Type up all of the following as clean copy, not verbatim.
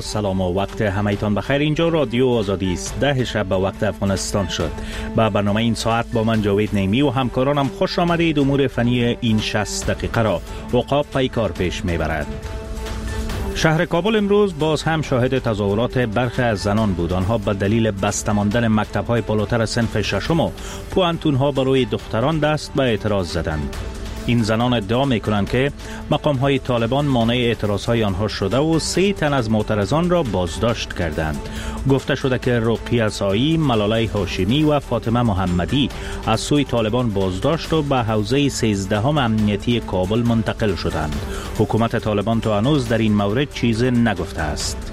سلام و وقت همه‌تان بخیر. اینجا رادیو آزادی است. 10 شب به وقت افغانستان شد. با برنامه این ساعت با من جاوید نعیمی و همکارانم خوش آمدید. امور فنی این 60 دقیقه را عقاب پیکار پیش میبرد. شهر کابل امروز باز هم شاهد تظاهرات برخی از زنان بود. آنها به دلیل بسته ماندن مکتب‌های بالاتر صنف ششم و پوانتون‌ها برای دختران دست به اعتراض زدند. این زنان ادعا می‌کنند که مقام‌های طالبان مانع اعتراض‌های آنها شده و 3 تن از معترضان را بازداشت کردند. گفته شده که رقیه سایی، ملاله هاشمی و فاطمه محمدی از سوی طالبان بازداشت و به حوزه 13 امنیتی کابل منتقل شدند. حکومت طالبان تا هنوز در این مورد چیزی نگفته است.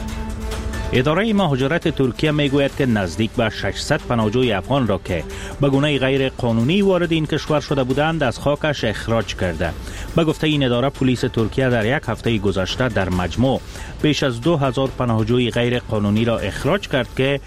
اداره مهاجرت ترکیه میگوید که نزدیک به 600 پناهجوی افغان را که به گونه غیر قانونی وارد این کشور شده بودند از خاکش اخراج کرده. به گفته این اداره، پلیس ترکیه در یک هفته گذشته در مجموع بیش از 2000 پناهجوی غیر قانونی را اخراج کرد که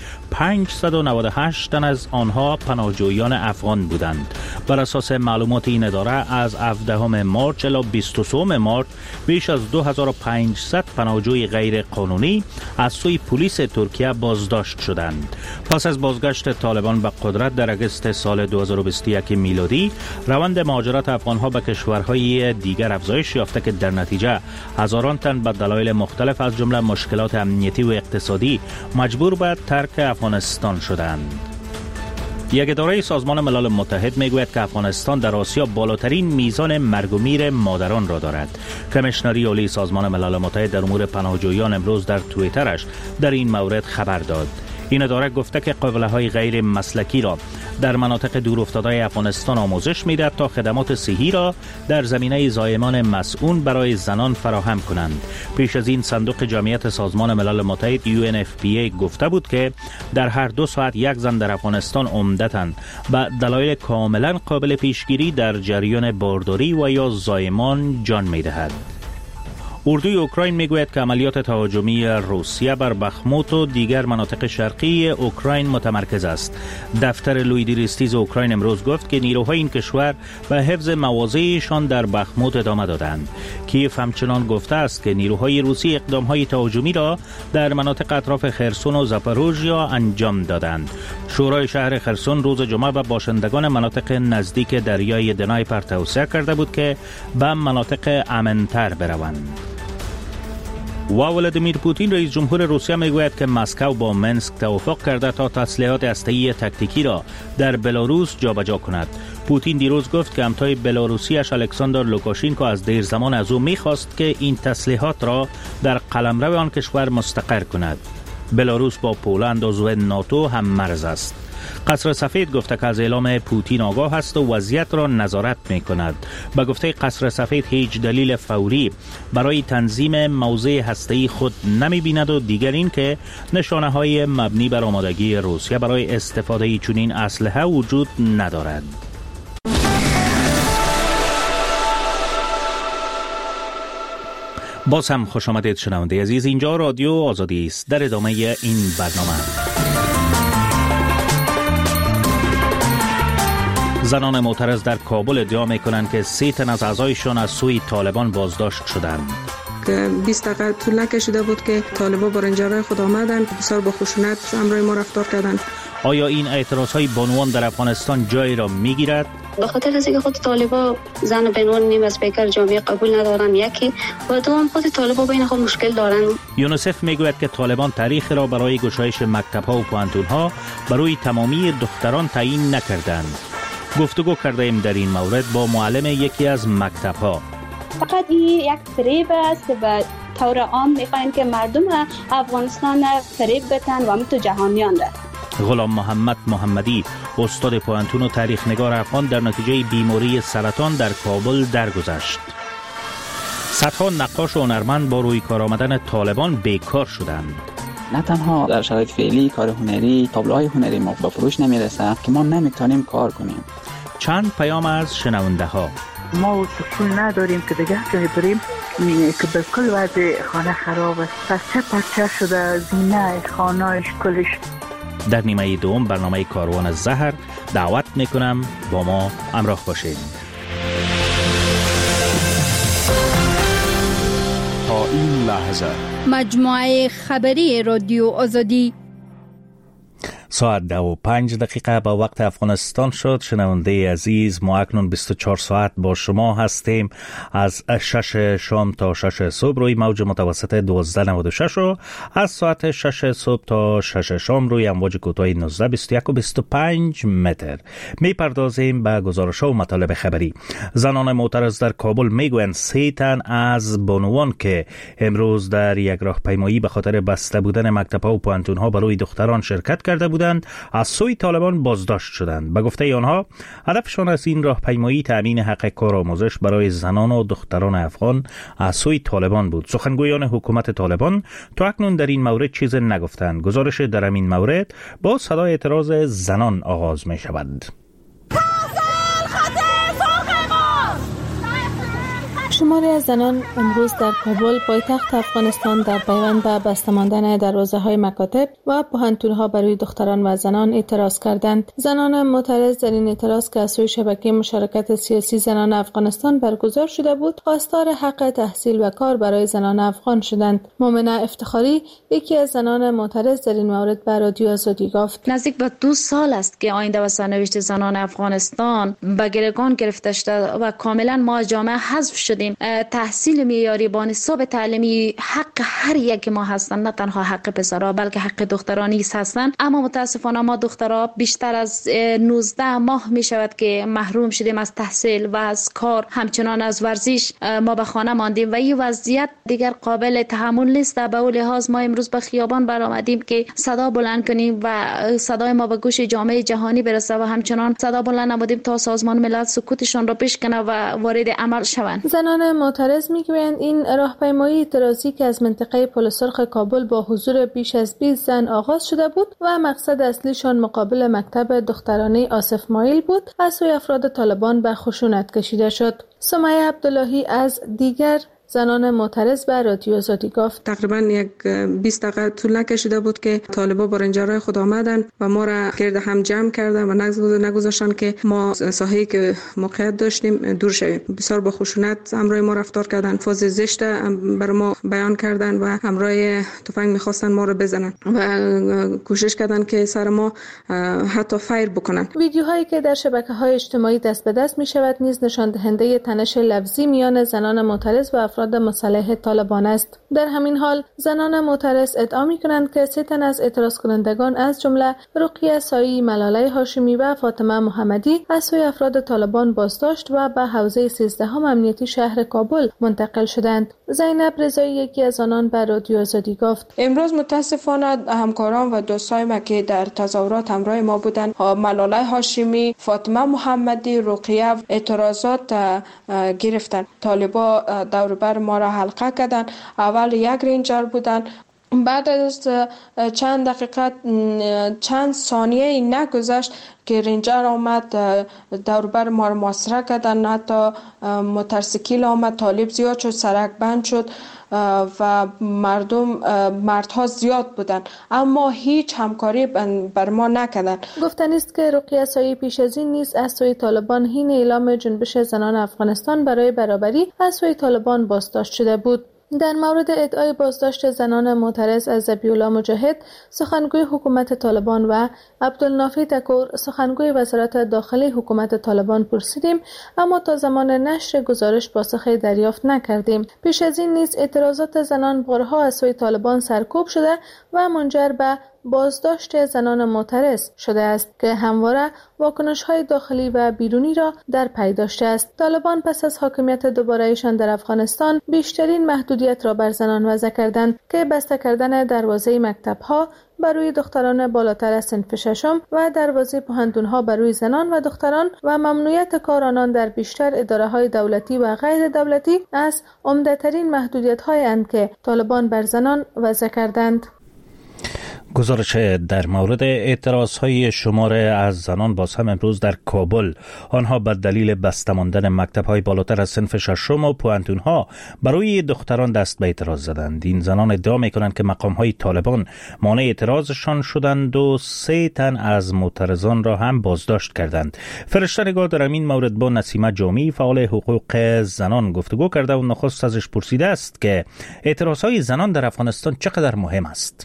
598 تن از آنها پناهجویان افغان بودند. بر اساس معلومات این اداره از 17 مارچ الی 23 مارچ بیش از 2500 پناهجوی غیر قانونی از سوی پلیس ترکیه بازداشت شدند. پس از بازگشت طالبان به قدرت در اگست سال 2021 میلادی، روند مهاجرت افغانها به کشورهای دیگر افزایش یافته که در نتیجه هزاران تن به دلایل مختلف از جمله مشکلات امنیتی و اقتصادی مجبور به ترک افغانستان شدند. یک اداره سازمان ملل متحد میگوید که افغانستان در آسیا بالاترین میزان مرگ و میر مادران را دارد. کمیشنری عالی سازمان ملل متحد در امور پناهجویان امروز در توییترش در این مورد خبر داد. این اداره گفته که قابله‌های غیر مسلکی را در مناطق دورافتاده افغانستان آموزش می‌دهد تا خدمات صحی را در زمینه زایمان مسئول برای زنان فراهم کنند. پیش از این صندوق جمعیت سازمان ملل متحد UNFPA گفته بود که در هر 2 ساعت یک زن در افغانستان عمدتاً به دلایل کاملاً قابل پیشگیری در جریان بارداری و یا زایمان جان می‌دهد. اردوی اوکراین میگوید که عملیات تهاجمی روسیه بر بخموت و دیگر مناطق شرقی اوکراین متمرکز است. دفتر لویدریستیز اوکراین امروز گفت که نیروهای این کشور به حفظ مواضعشان در بخموت ادامه دادند. کیف همچنان گفته است که نیروهای روسی اقدامهای تهاجمی را در مناطق اطراف خرسون و زاپاروژیا انجام دادند. شورای شهر خرسون روز جمعه به باشندگان مناطق نزدیک دریای دنایپر توصیه کرده بود که به مناطق امن‌تر بروند. و ولادیمیر پوتین رئیس جمهور روسیه میگوید که مسکو با منسک توافق کرده تا تسلیحات هسته‌ای تاکتیکی را در بلاروس جابجا کند. پوتین دیروز گفت که همتای بلاروسیش الکساندر لوکاشنکو از دیر زمان از او میخواست که این تسلیحات را در قلمرو آن کشور مستقر کند. بلاروس با پولند عضو ناتو هم مرز است. قصر سفید گفته که از اعلام پوتین آگاه است و وضعیت را نظارت می کند. به گفته قصر سفید هیچ دلیل فوری برای تنظیم موضع هسته‌ای خود نمی بیند و دیگر این که نشانه های مبنی بر آمادگی روسیه برای استفاده چنین اسلحه وجود ندارد. باز هم خوش آمدید شنونده عزیز. اینجا رادیو آزادی است. در ادامه این برنامه، زنان معترض در کابل ادعا می‌کنند که 3 تن از اعضایشان از سوی طالبان بازداشت شدند. که 20 دقیقه طول نکشیده بود که طالبان با رنجرهای خود آمدند، بسیار با خشونت همراه ما رفتار کردند. آیا این اعتراضهای بانوان در افغانستان جای را می‌گیرد؟ به خاطر از اینکه خود طالبان زن و بنوان نیم از پیکر جامعه قبول ندارن، یکی و دوم خود طالبان بین خود مشکل دارن. یونیسف میگوید که طالبان تاریخ را برای گشایش مکتب‌ها و پوانتون‌ها برای تمامی دختران تعیین نکردند. گفتگو کرده ایم در این مورد با معلم یکی از مکتب‌ها. فقط این یک فریب است که به طور عام میخواین که مردم افغانستان فریب بتن و هم تو جهانیان را. غلام محمد محمدی، استاد پوانتون و تاریخ نگار افغان، در نتیجه بیماری سرطان در کابل درگذشت. صدها نقاش و هنرمند با روی کار آمدن طالبان بیکار شدند. نه تنها در شرایط فعلی کار هنری، تابلوهای هنری ما به فروش نمیرسه که ما نمیتونیم کار کنیم. چند پیام از شنونده ها. ما سکون نداریم که دیگه جایی بریم که به کل وضع خانه خراب است، پرچه شده زینه خانه‌اش کلش. در نیمه دوم برنامه کاروان زهر دعوت میکنم با ما همراه باشید. تا این لحظه مجموعه خبری رادیو آزادی. ساعت 2:05 با وقت افغانستان شد. شنونده عزیز، ما اکنون 24 ساعت با شما هستیم از 6 شام تا 6 صبح روی موج متوسط 1296 و از ساعت 6 صبح تا 6 شام روی امواج کوتاه 1921 و 25 متر. میپردازیم به گزارش و مطالب خبری. زنان معترض در کابل میگویند 3 تن از بانوان که امروز در یک راهپیمایی به خاطر بسته بودن مکتب‌ها و پوهنتون‌ها برای دختران شرکت کرده بودند از سوی طالبان بازداشت شدند. به گفته آنها هدفشان از این راهپیمایی تامین حق کارآموزش برای زنان و دختران افغان از سوی طالبان بود. سخنگویان حکومت طالبان تا اکنون در این مورد چیز نگفتند. گزارش در این مورد با صدای اعتراض زنان آغاز می شود. شماری از زنان امروز در کابل پایتخت افغانستان در پیوند به بسته ماندن دروازه‌های مکاتب و پوهنتون‌ها برای دختران و زنان اعتراض کردند. زنان معترض در این اعتراض که از سوی شبکه مشارکت سیاسی زنان افغانستان برگزار شده بود، خواستار حق تحصیل و کار برای زنان افغان شدند. مومنه افتخاری یکی از زنان معترض در این مورد به رادیو آزادی گفت: نزدیک به 2 سال است که آینده و سرنوشت زنان افغانستان به گروگان گرفته شده و کاملا ما از جامعه حذف شدیم. تحصیل معیاری با نصاب تعلیمی حق هر یک ما هستند، نه تنها حق پسرها بلکه حق دختران نیز هستند. اما متاسفانه ما دخترها بیشتر از 19 ماه می شود که محروم شدیم از تحصیل و از کار، همچنان از ورزش ما به خانه ماندیم و این وضعیت دیگر قابل تحمل نیست. به اون لحاظ ما امروز به خیابان برآمدیم که صدا بلند کنیم و صدای ما به گوش جامعه جهانی برسه و همچنان صدا بلند نمودیم تا سازمان ملل سکوتشان را بشکنه و وارد عمل شوند. زنان معترض میگویند این راهپیمایی اعتراضی که از منطقه پل سرخ کابل با حضور بیش از 20 زن آغاز شده بود و مقصد اصلیشان مقابل مکتب دخترانه آصف مایل بود، از سوی افراد طالبان به خشونت کشیده شد. سمیه عبداللهی از دیگر زنان معترض به رادیو آزادی گفت: تقریبا یک 20 دقیقه طول نکشیده بود که طالبا با رنجرهای خود آمدن و ما را گرد هم جمع کردن و نگذاشتن که ما ساحه‌ای که موقعیت داشتیم دور شویم. بسیار با خشونت همراه ما رفتار کردن، فاز زشت بر ما بیان کردن و همراه تفنگ می‌خواستن ما رو بزنن و کوشش کردن که سر ما حتی فایر بکنن. ویدیوهایی که در شبکه‌های اجتماعی دست به دست می‌شود نیز نشان دهنده تنش لفظی میان زنان معترض و افراد مسلح طالبان است. در همین حال زنان معترض ادعا می‌کنند که 3 تن از اعتراض کنندگان از جمله رقیه سایی، ملاله هاشمی و فاطمه محمدی از سوی افراد طالبان بازداشت و به حوزه 13 امنیتی شهر کابل منتقل شدند. زینب رضایی یکی از آنان به رادیو آزادی گفت: امروز متاسفانه همکاران و دوستای ما که در تظاهرات همراه ما بودند، ملاله هاشمی، فاطمه محمدی، رقیه اعتراضات گرفتن. طالبا دور بر ما را حلقه کردن. اول یک رنجر بودن، بعد از چند دقیقه چند ثانیه نگذشت که رنجر آمد دور بر ما را محاصره کردن. حتی موتورسیکل آمد، طالب زیاد شد، سرک بند شد و مردها زیاد بودند اما هیچ همکاری بر ما نکردند. گفتنی است که رقیه سایی پیش از این نیز از سوی طالبان حین اعلام جنبش زنان افغانستان برای برابری از سوی طالبان بازداشت شده بود. در مورد ادعای بازداشت زنان معترض از ذبیح‌الله مجاهد، سخنگوی حکومت طالبان و عبدالنافع تکور، سخنگوی وزارت داخلی حکومت طالبان پرسیدیم، اما تا زمان نشر گزارش پاسخی دریافت نکردیم. پیش از این نیز اعتراضات زنان بارها از سوی طالبان سرکوب شده و منجر به بازداشت زنان معترض شده است که همواره واکنش‌های داخلی و بیرونی را در پی داشته است. طالبان پس از حاکمیت دوباره‌ایشان در افغانستان بیشترین محدودیت را بر زنان وضع کردند که بسته کردن دروازه مکتب‌ها برای دختران بالاتر از صنف ششم و دروازه پوهنتون‌ها برای زنان و دختران و ممنوعیت کار آنان در بیشتر اداره‌های دولتی و غیر دولتی از عمده‌ترین محدودیت‌هایی اند که طالبان بر زنان وضع کردند. گزارش در مورد اعتراضهای شماره از زنان باز هم امروز در کابل، آنها به دلیل بسته ماندن مکتب‌های بالاتر از صنف ششم و پوانتون‌ها برای دختران دست به اعتراض زدند. این زنان ادعا می‌کنند که مقام‌های طالبان مانع اعتراضشان شدند و 3 تن از معترضان را هم بازداشت کردند. فرشته نگار در این مورد با نسیمه جامی فعال حقوق زنان گفتگو کرده و نخست ازش پرسیده است که اعتراضهای زنان در افغانستان چقدر مهم است.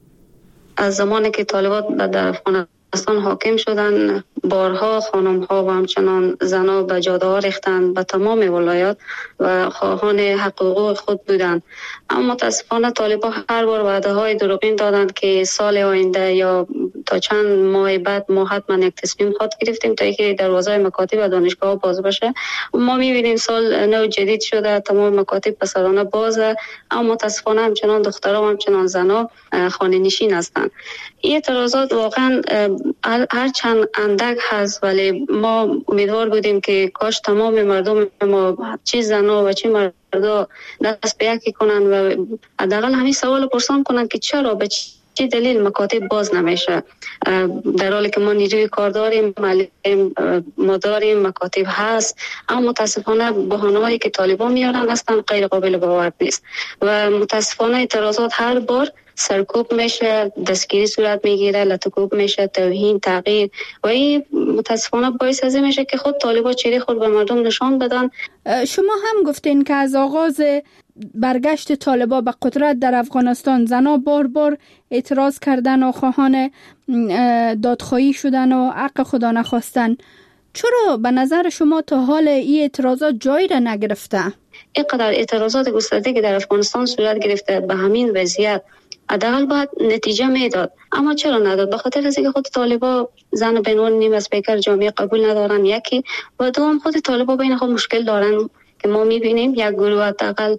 از زمانی که طالبان در افغانستان حاکم شدن، بارها خانم‌ها و همچنان زن‌ها به جاده‌ها ریختند به تمام ولایات و خواهان حقوق خود بودند. اما متاسفانه طالبان هر بار وعده‌های دروغین دادند که سال آینده یا تا چند ماه بعد ما حتما یک تصمیم خود گرفتیم تا اینکه دروازه مکاتب و دانشگاه باز بشه. ما می‌بینیم سال نو جدید شده، تمام مکاتب پسرانه بازه، اما متاسفانه همچنان دخترها و همچنان زن‌ها خانه نشین هستند. این اعتراضات واقعا هر چند اندک هست، ولی ما امیدوار بودیم که کاش تمام مردم ما، چه زن‌ها و چه مردا، دست به یکی کنن و حداقل همین سوال پرسان کنن که چرا به چه دلیل مکاتب باز نمیشه، در حالی که ما نیروی کار داریم، معلم ما داریم، مکاتب هست، اما متاسفانه بهانه‌هایی که طالبان میارن اصلا غیر قابل باور نیست و متاسفانه اعتراضات هر بار سرکوب میشه، دستگیری صورت میگیره، لطکوب میشه، توهین، تغییر و این متاسفانه باعث از این میشه که خود طالبان چهره خود به مردم نشان بدن. شما هم گفتین که از آغاز برگشت طالبان به قدرت در افغانستان زنها بار بار اعتراض کردن و خواهان دادخواهی شدن و حق خدا نخواستن. چرا به نظر شما تا حال این اعتراضات جایی را نگرفته؟ اینقدر اعتراضات گسترده که در افغانستان صورت گرفته، به همین وضعیت حداقل باید نتیجه میداد، اما چرا نداد؟ به خاطر از اینکه خود طالبان زن به عنوان نیم از پیکر جامعه قبول ندارن، یکی و دوم خود طالبان بین خود مشکل دارن که ما میبینیم یک گروه حداقل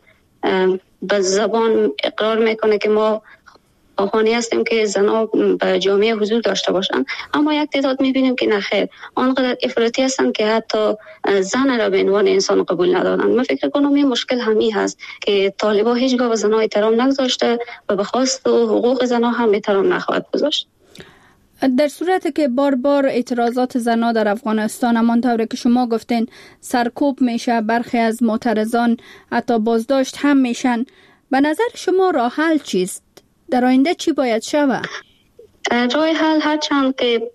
به زبان اقرار میکنه که ما خواهانی هستیم که زنها به جامعه حضور داشته باشن، اما یک تعداد میبینیم که نخیر، آنقدر افراطی هستن که حتی زن را به عنوان انسان قبول ندارن. من فکر کنم این مشکل همین هست که طالبان هیچگاه به زنها احترام نگذاشته و به خواست و حقوق زنها هم احترام نخواهد گذاشت. در صورتی که بار بار اعتراضات زنها در افغانستان همانطور که شما گفتین سرکوب میشه، برخی از معترضان حتی بازداشت هم میشن، به نظر شما راه حل چیست؟ در آینده چی باید شود؟ راه حل هرچند که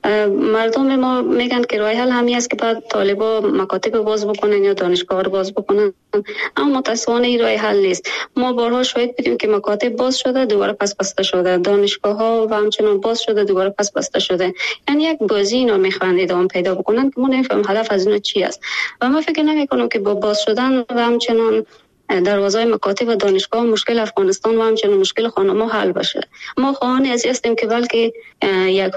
مردم ما میگن که راه حل همین است که بعد طالبان مکاتب باز بکنن یا دانشگاه رو باز بکنن، اما متاسفانه این راه حل نیست. ما بارها شاهد بودیم که مکاتب باز شده دوباره پس بسته شده، دانشگاه ها و همچنان باز شده دوباره پس بسته شده، یعنی یک بازی اینا میخوان ادامه پیدا بکنن که ما نمیفهمیم هدف از اینا چی است و ما فکر نمیکنم که با باز شدن و همچنان دروازه مکاتب و دانشگاه مشکل افغانستان و همچنان مشکل خانم‌ها حل بشه. ما خواهان از هستیم که بلکه یک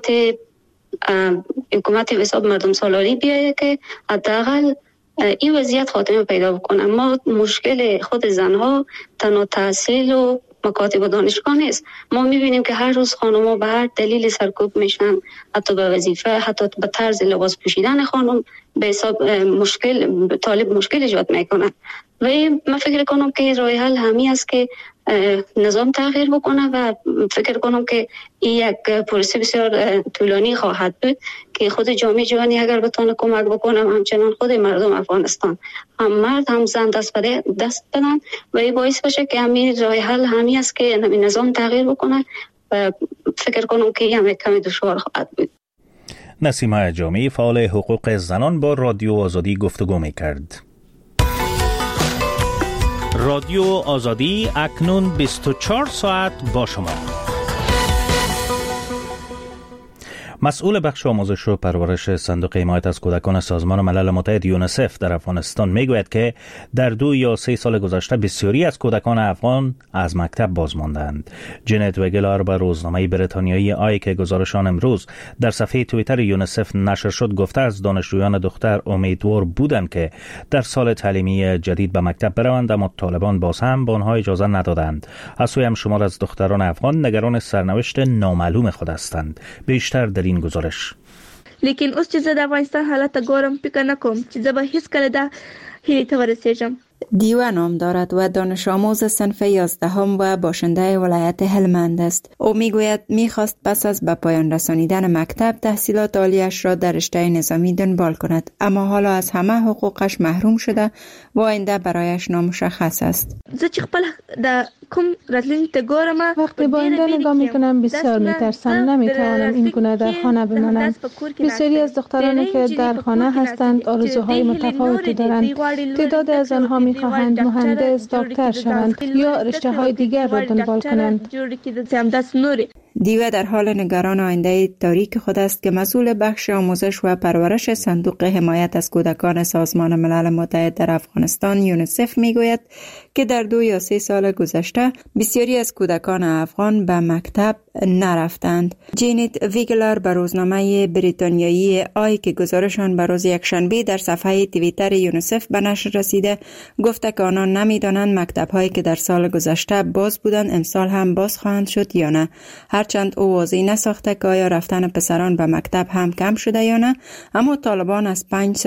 حکومت به حساب مردم سالاری بیاید که حداقل این وضعیت خاتمه پیدا بکنه. ما مشکل خود زنها تنها تحصیل و مکاتب و دانشگاه نیست، ما میبینیم که هر روز خانم‌ها به هر دلیل سرکوب میشن، حتی به وظیفه، حتی به طرز لباس پوشیدن خانم به حساب طالب مشکل ایجاد میکنه و من فکر کنم که راه حل همین است که نظام تغییر بکنه و فکر کنم که این یک پروسه بسیار طولانی خواهد بود که خود جامعه جهانی اگر بتونه کمک بکنه، همچنان خود مردم افغانستان هم مرد هم زن دست بدن و این باعث بشه که همین راه حل همین است که نظام تغییر بکنه و فکر کنم که این کمی دشوار خواهد بود. نسیمه جامی فعال حقوق زنان با رادیو آزادی گفتگو می‌کرد. رادیو آزادی اکنون 24 ساعت با شما. مسئول بخش آموزش و پرورش صندوق حمایت از کودکان سازمان ملل متحد یونیسف در افغانستان میگوید که در 2 یا 3 سال گذشته بسیاری از کودکان افغان از مکتب باز ماندند. جنت وگلار به روزنامه بریتانیایی آی که گزارشان امروز در صفحه توییتر یونیسف نشر شد گفته از دانشجویان دختر امیدوار بودند که در سال تعلیمی جدید به مکتب بروند، اما طالبان باز هم به آنها اجازه ندادند. از سوی هم شمار از دختران افغان نگران سرنوشت نامعلوم خود هستند. بیشتر در این گزارش. لیکن اوس چې زه د افغانستان حالت ګورم فکر نه کوم چې زه به هیڅ کله دا هیلې ته ورسېږم. دیوه نام دارد و دانش آموز صنف 11 و باشنده ولایت هلمند است. او میگوید میخواست پس از به پایان رسانیدن مکتب تحصیلات عالیش را در رشته نظامی دنبال کند، اما حالا از همه حقوقش محروم شده و آینده برایش نامشخص است. وقتی با آینده نگاه میکنم بسیار میترسم، نمیتوانم این گونه در خانه بمانم. بسیاری از دخترانی که در خانه هستند آرزوهای متفاوتی دارند. تعداد از آنها میخواهند مهندس، دکتر شوند یا رشته های دیگر را دنبال کنند. دیوه در حال نگران آینده تاریک خود است که مسئول بخش آموزش و پرورش صندوق حمایت از کودکان سازمان ملل متحد در افغانستان یونیسف میگوید که در 2 یا 3 سال گذشته بسیاری از کودکان افغان به مکتب نرفتند. جینت ویگلر به روزنامه بریتانیایی آی که گزارش آن به روز یکشنبه در صفحه توییتر یونیسف به نشر رسیده گفته که آنان نمیدانند مکتب‌هایی که در سال گذشته باز بودند امسال هم باز خواهند شد یا نه. هرچند او واضح نساخته که آیا رفتن پسران به مکتب هم کم شده یا نه، اما طالبان از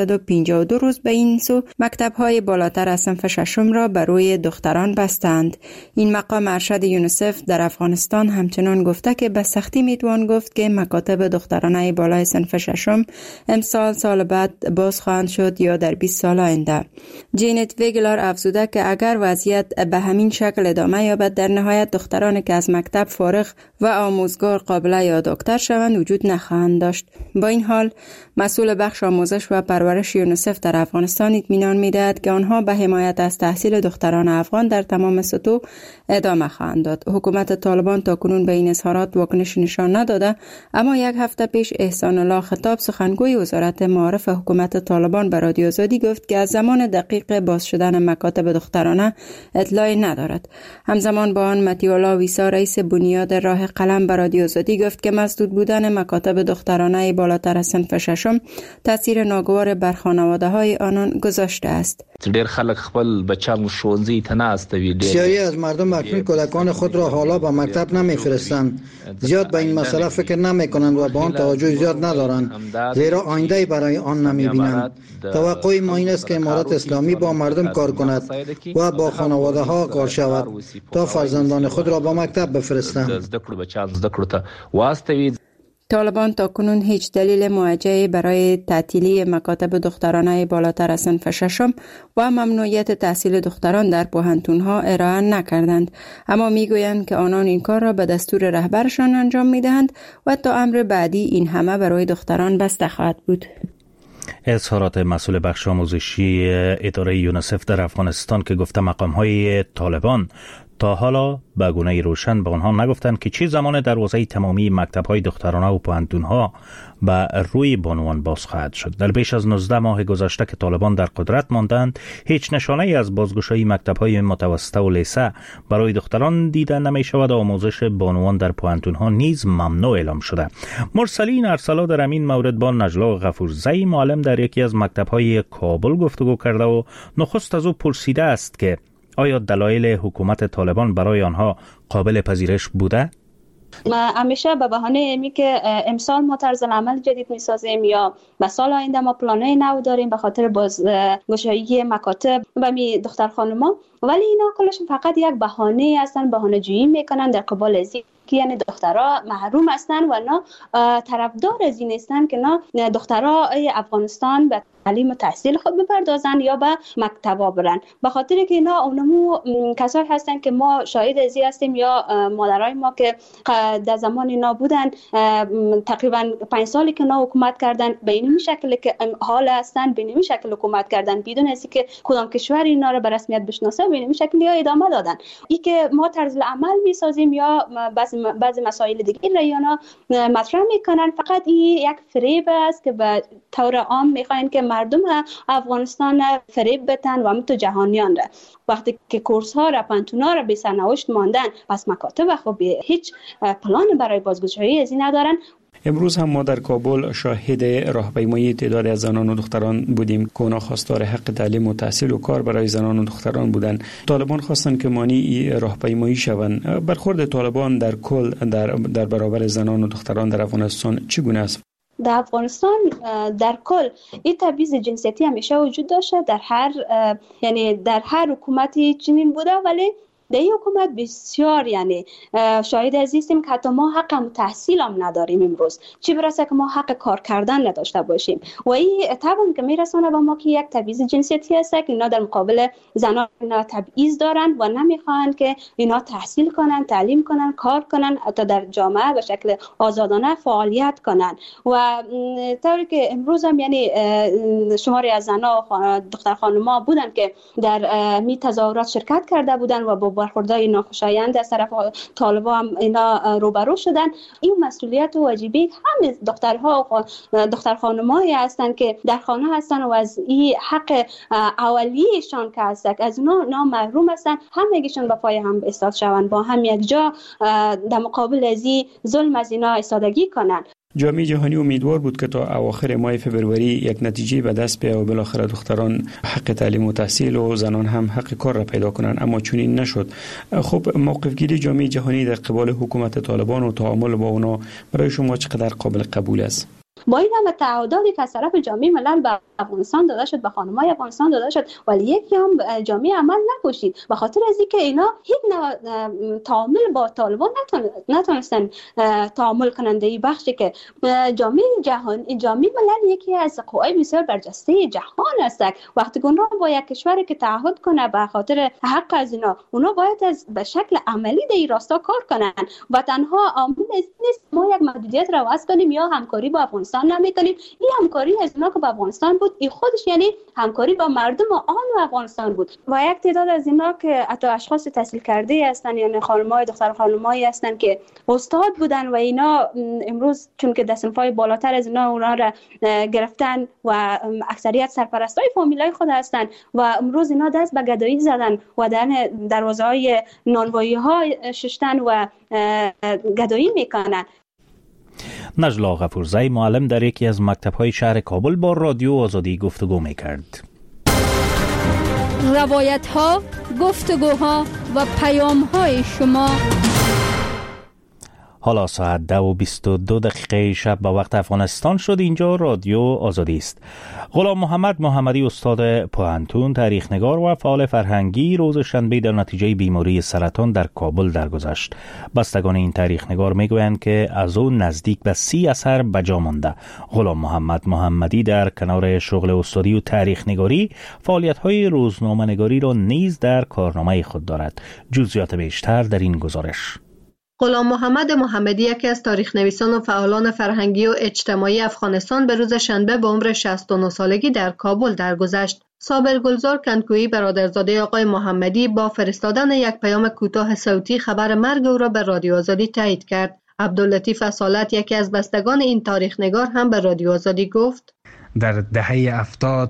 552 روز به این سو مکتب‌های بالاتر از صنف 6 را بر روی دختران بستند. این مقام ارشد یونیسف در افغانستان همچنان گفته که به سختی میتوان گفت که مکاتب دخترانه بالای صنف 6 امسال سال بعد باز خواهند شد یا در 20 سال آینده. جینت ویگلر افزوده که اگر وضعیت به همین شکل ادامه یابد در نهایت دخترانی که از مکتب فارغ و آموزگار قابله یا دکتر شوند وجود نخواهند داشت. با این حال مسئول بخش آموزش و پرورش یونیسف در افغانستان اطمینان می‌دهد که آنها به حمایت از تحصیل دختران افغان در تمام سطوح ادامه خواهند داد. حکومت طالبان تاکنون به این اظهارات واکنش نشان نداده، اما 1 هفته پیش احسان الله خطاب سخنگوی وزارت معارف حکومت طالبان به رادیو آزادی گفت که از زمان دقیق باز شدن مکاتب دخترانه اطلاعی ندارد. همزمان با آن مطیع الله ویسا رئیس بنیاد راه قلم به رادیو آزادی گفت که مسدود بودن مکاتب دخترانه بالاتر از صنف 6 تاثیر ناگوار بر خانواده‌های آنان گذاشته است. ډېر خلک خپل بچیان ښوونځي ته نه استوي. بسیاری از مردم اکنون کودکان خود را حالا به مکتب نمیفرستند. زیاد به این مسئله فکر نمیکنند و به آن توجه زیاد ندارند، زیرا آینده برای آن نمیبینند. توقع ما این است که امارت اسلامی با مردم کار کند و با خانواده ها کار شود تا فرزندان خود را به مکتب بفرستند. طالبان تاکنون هیچ دلیل موجهی برای تعطیلی مکاتب دخترانه بالاتر از صنف 6 و ممنوعیت تحصیل دختران در پوهنتون‌ها ارائه نکردند، اما میگویند که آنان این کار را به دستور رهبرشان انجام میدهند و تا امر بعدی این همه برای دختران بسته خواهد بود. اظهارات مسئول بخش آموزشی اداره یونیسف در افغانستان که گفته مقام‌های طالبان تا حالا به گونه روشن به آنها نگفتند که چه زمان دروازه تمامی مکتب‌های دخترانه و پوهنتون‌ها به روی بانوان باز خواهد شد. در بیش از 19 ماه گذشته که طالبان در قدرت ماندند، هیچ نشانه‌ای از بازگشایی مکتب‌های متوسطه و لیسه برای دختران دیده نمی‌شود. آموزش بانوان در پوهنتون‌ها نیز ممنوع اعلام شده. مرسلین ارسلا در این مورد با نجلا غفورزی معلم در یکی از مکتب‌های کابل گفتگو کرده و نخست از او پرسیده است که آیا دلایل حکومت طالبان برای آنها قابل پذیرش بوده؟ همیشه به بهانه اینی که امسال ما طرز عمل جدید میسازیم یا به سال آینده ما پلانای نو داریم به خاطر بازگشایی مکاتب و می دختر خانما، ولی اینا کلش فقط یک بهانه هستن، بهانه جویی میکنن در قبال از که یعنی دخترها محروم هستن و نه طرفدار از این هستن که نه دخترای افغانستان به تعلیم و تحصیل خود بپردازن یا به مکتبا برن، به خاطر که اینا اونمو کسایی هستن که ما شاهد ازی هستیم یا مادرای ما که در زمان اینا بودن تقریبا 5 سالی که اینا حکومت کردن به این شکل که حال هستن، به این شکل حکومت کردن بدون از اینکه کدام کشور اینا رو به رسمیت بشناسه، به این شکل یا ادامه دادن. این که ما طرز عمل میسازیم یا بعضی مسائل دیگه را اینا مطرح میکنن، فقط این یک فریب است که به طور عام میخواین که مردم افغانستان فریب بتن و همینطور جهانیان را. وقتی که کورس ها را پانتونا را به سرنوشت ماندن، پس مکاتب خب هیچ پلان برای بازگشایی از این ندارن. امروز هم ما در کابل شاهد راهپیمایی تعداد از زنان و دختران بودیم که اونا خواستار حق تعلیم و تحصیل و کار برای زنان و دختران بودند. طالبان خواستند که مانع راهپیمایی شوند. برخورد طالبان در کل در برابر زنان و دختران در افغانستان چگونه است؟ در افغانستان در کل این تبعیض جنسیتی همیشه وجود داشته، در هر حکومتی چنین بوده، ولی در این حکومت بسیار شاهد هستیم که حتی ما حق تحصیل هم نداریم امروز، چی برسه که ما حق کار کردن نداشته باشیم. و این طبعا که میرسونه به ما که یک تبعیض جنسیتی هست که اینا در مقابل زنان اینا تبعیض دارن و نمیخواهند که اینا تحصیل کنن، تعلیم کنن، کار کنن، حتی در جامعه به شکل آزادانه فعالیت کنن. و طوری که امروز هم شماری از زنان دختر خانم‌ها بودن که در می تظاهرات شرکت کرده بودن و با برخوردهای ناخوشایند از طرف طالبان هم اینا روبرو شدن. این مسئولیت و واجبی همه دخترها و دختر خانمایی هستن که در خانه هستن و از این حق اولیه‌شان که هست از اونا محروم هستن، همگیشون به پای هم ایستاد شوند، با هم یک جا در مقابل از این ظلم از اینا ایستادگی کنن. جامعه جهانی امیدوار بود که تا اواخر ماه فوریه یک نتیجه به دست بیاید و بالاخره دختران حق تعلیم و تحصیل و زنان هم حق کار را پیدا کنند، اما چنین نشد. خب موقف گیری جامعه جهانی در قبال حکومت طالبان و تعامل با اونا برای شما چقدر قابل قبول است؟ با این همه تعهداتی که از طرف جامعه ملل به افغانستان داده شد، به خانم‌های افغانستان داده شد، ولی یکی هم جامعه عمل نکشید، به خاطر از اینکه اینا هیچ تعامل با طالبان نتونستن تعامل کننده این بخشی که جامعه جهانی، جامعه ملل یکی از قوای بسیار برجسته جهان است. وقتی اونا با یک کشوری که تعهد کنه به خاطر حق از اینا، اونا باید به شکل عملی در این راستا کار کنن و تنها عامل نیست ما یک محدودیت را وضع کنیم یا همکاری با افغانستان نمی‌کنیم. این همکاری از اینا که با افغانستان بود، این خودش همکاری با مردم آن افغانستان بود. و یک تعداد از اینا که حتی اشخاص تحصیل کرده هستن، خانم‌های دختر خانم‌هایی هستن که استاد بودن و اینا امروز چون که دستنفای بالاتر از اینا اونا را گرفتن و اکثریت سرپرستای فامیلای خود هستن و امروز اینا دست به گدایی زدن و در دروازه‌های نانوایی‌ها ششتن و گدایی میکنن. نجلا غفورزی معلم در یکی از مکتب‌های شهر کابل با رادیو آزادی گفتگو می‌کرد. روایت‌ها، گفتگوها و پیام‌های شما. حالا ساعت 10:22 شب به وقت افغانستان شد. اینجا رادیو آزادی است. غلام محمد محمدی استاد پوهنتون، تاریخ نگار و فعال فرهنگی روز شنبه در نتیجه بیماری سرطان در کابل درگذشت. بستگان این تاریخ نگار میگویند که از او نزدیک به 30 اثر به جا مانده. غلام محمد محمدی در کنار شغل استادی و تاریخ نگاری فعالیت‌های روزنامه نگاری را نیز در کارنامه خود دارد. جزئیات بیشتر در این گزارش. غلام محمد محمدی یکی از تاریخ نویسان و فعالان فرهنگی و اجتماعی افغانستان به روز شنبه به عمر 69 سالگی در کابل درگذشت. صابر گلزار کنکویی برادرزاده آقای محمدی با فرستادن یک پیام کوتاه صوتی خبر مرگ او را به رادیو آزادی تایید کرد. عبداللطیف اصالت یکی از بستگان این تاریخ نگار هم به رادیو آزادی گفت: در دهه 70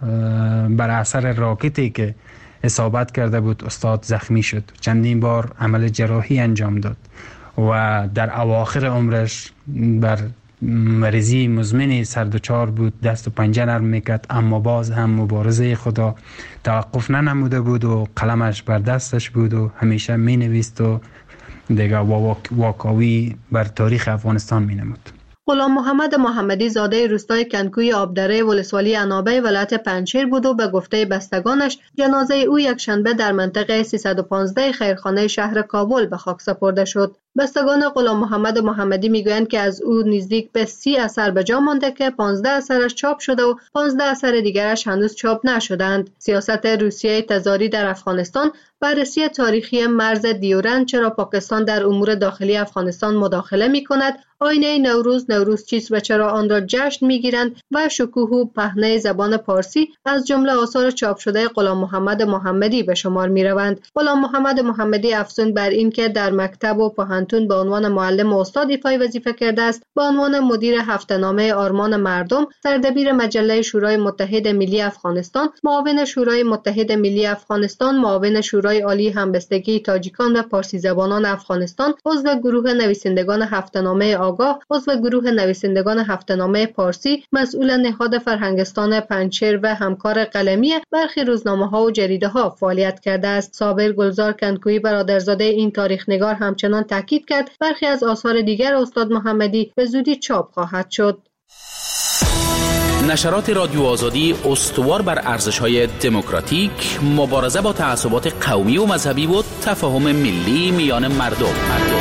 بر اثر راکتی که اصابت کرده بود استاد زخمی شد، چندین بار عمل جراحی انجام داد و در اواخر عمرش بر مریضی مزمن سردچار بود، دست و پنجه نرم میکرد، اما باز هم مبارزه خدا توقف ننموده بود و قلمش بر دستش بود و همیشه مینویست و دیگه واکاوی بر تاریخ افغانستان مینمود. غلام محمد محمدی زاده روستای کنکوی آبدره ولسوالی عنابه ولایت پنجشیر بود و به گفته بستگانش جنازه او یک شنبه در منطقه 315 خیرخانه شهر کابل به خاک سپرده شد. بستگان غلام محمد محمدی میگویند که از او نزدیک به 30 اثر به جا مانده که 15 اثرش چاپ شده و 15 اثر دیگرش هنوز چاپ نشدند. سیاست روسیه تزاری در افغانستان، بررسی تاریخی مرز دیورند، چرا پاکستان در امور داخلی افغانستان مداخله می‌کند، آینه نوروز چیست و چرا آن را جشن می‌گیرند و شکوه و پهنه زبان پارسی از جمله آثار چاپ شده غلام محمد محمدی به شمار می‌روند. غلام محمد محمدی افزون بر این که در مکتب و پوهنتون به عنوان معلم و استاد ایفای وظیفه کرده است، به عنوان مدیر هفته‌نامه آرمان مردم، سردبیر مجله شورای متحد ملی افغانستان، معاون شورای متحد ملی افغانستان، معاون شورای عالی همبستگی تاجیکان و پارسی زبانان افغانستان، عضو گروه نویسندگان هفته‌نامه آگاه، عضو گروه نویسندگان هفته‌نامه پارسی، مسئول نهاد فرهنگستان پنجشیر و همکار قلمی برخی روزنامه‌ها و جریده‌ها فعالیت کرده است. صابر گلزار کنکویی برادرزاده این تاریخ نگار همچنان تاکید کرد برخی از آثار دیگر استاد محمدی به زودی چاپ خواهد شد. نشرات رادیو آزادی استوار بر ارزش‌های دموکراتیک، مبارزه با تعصبات قومی و مذهبی و تفاهم ملی میان مردم.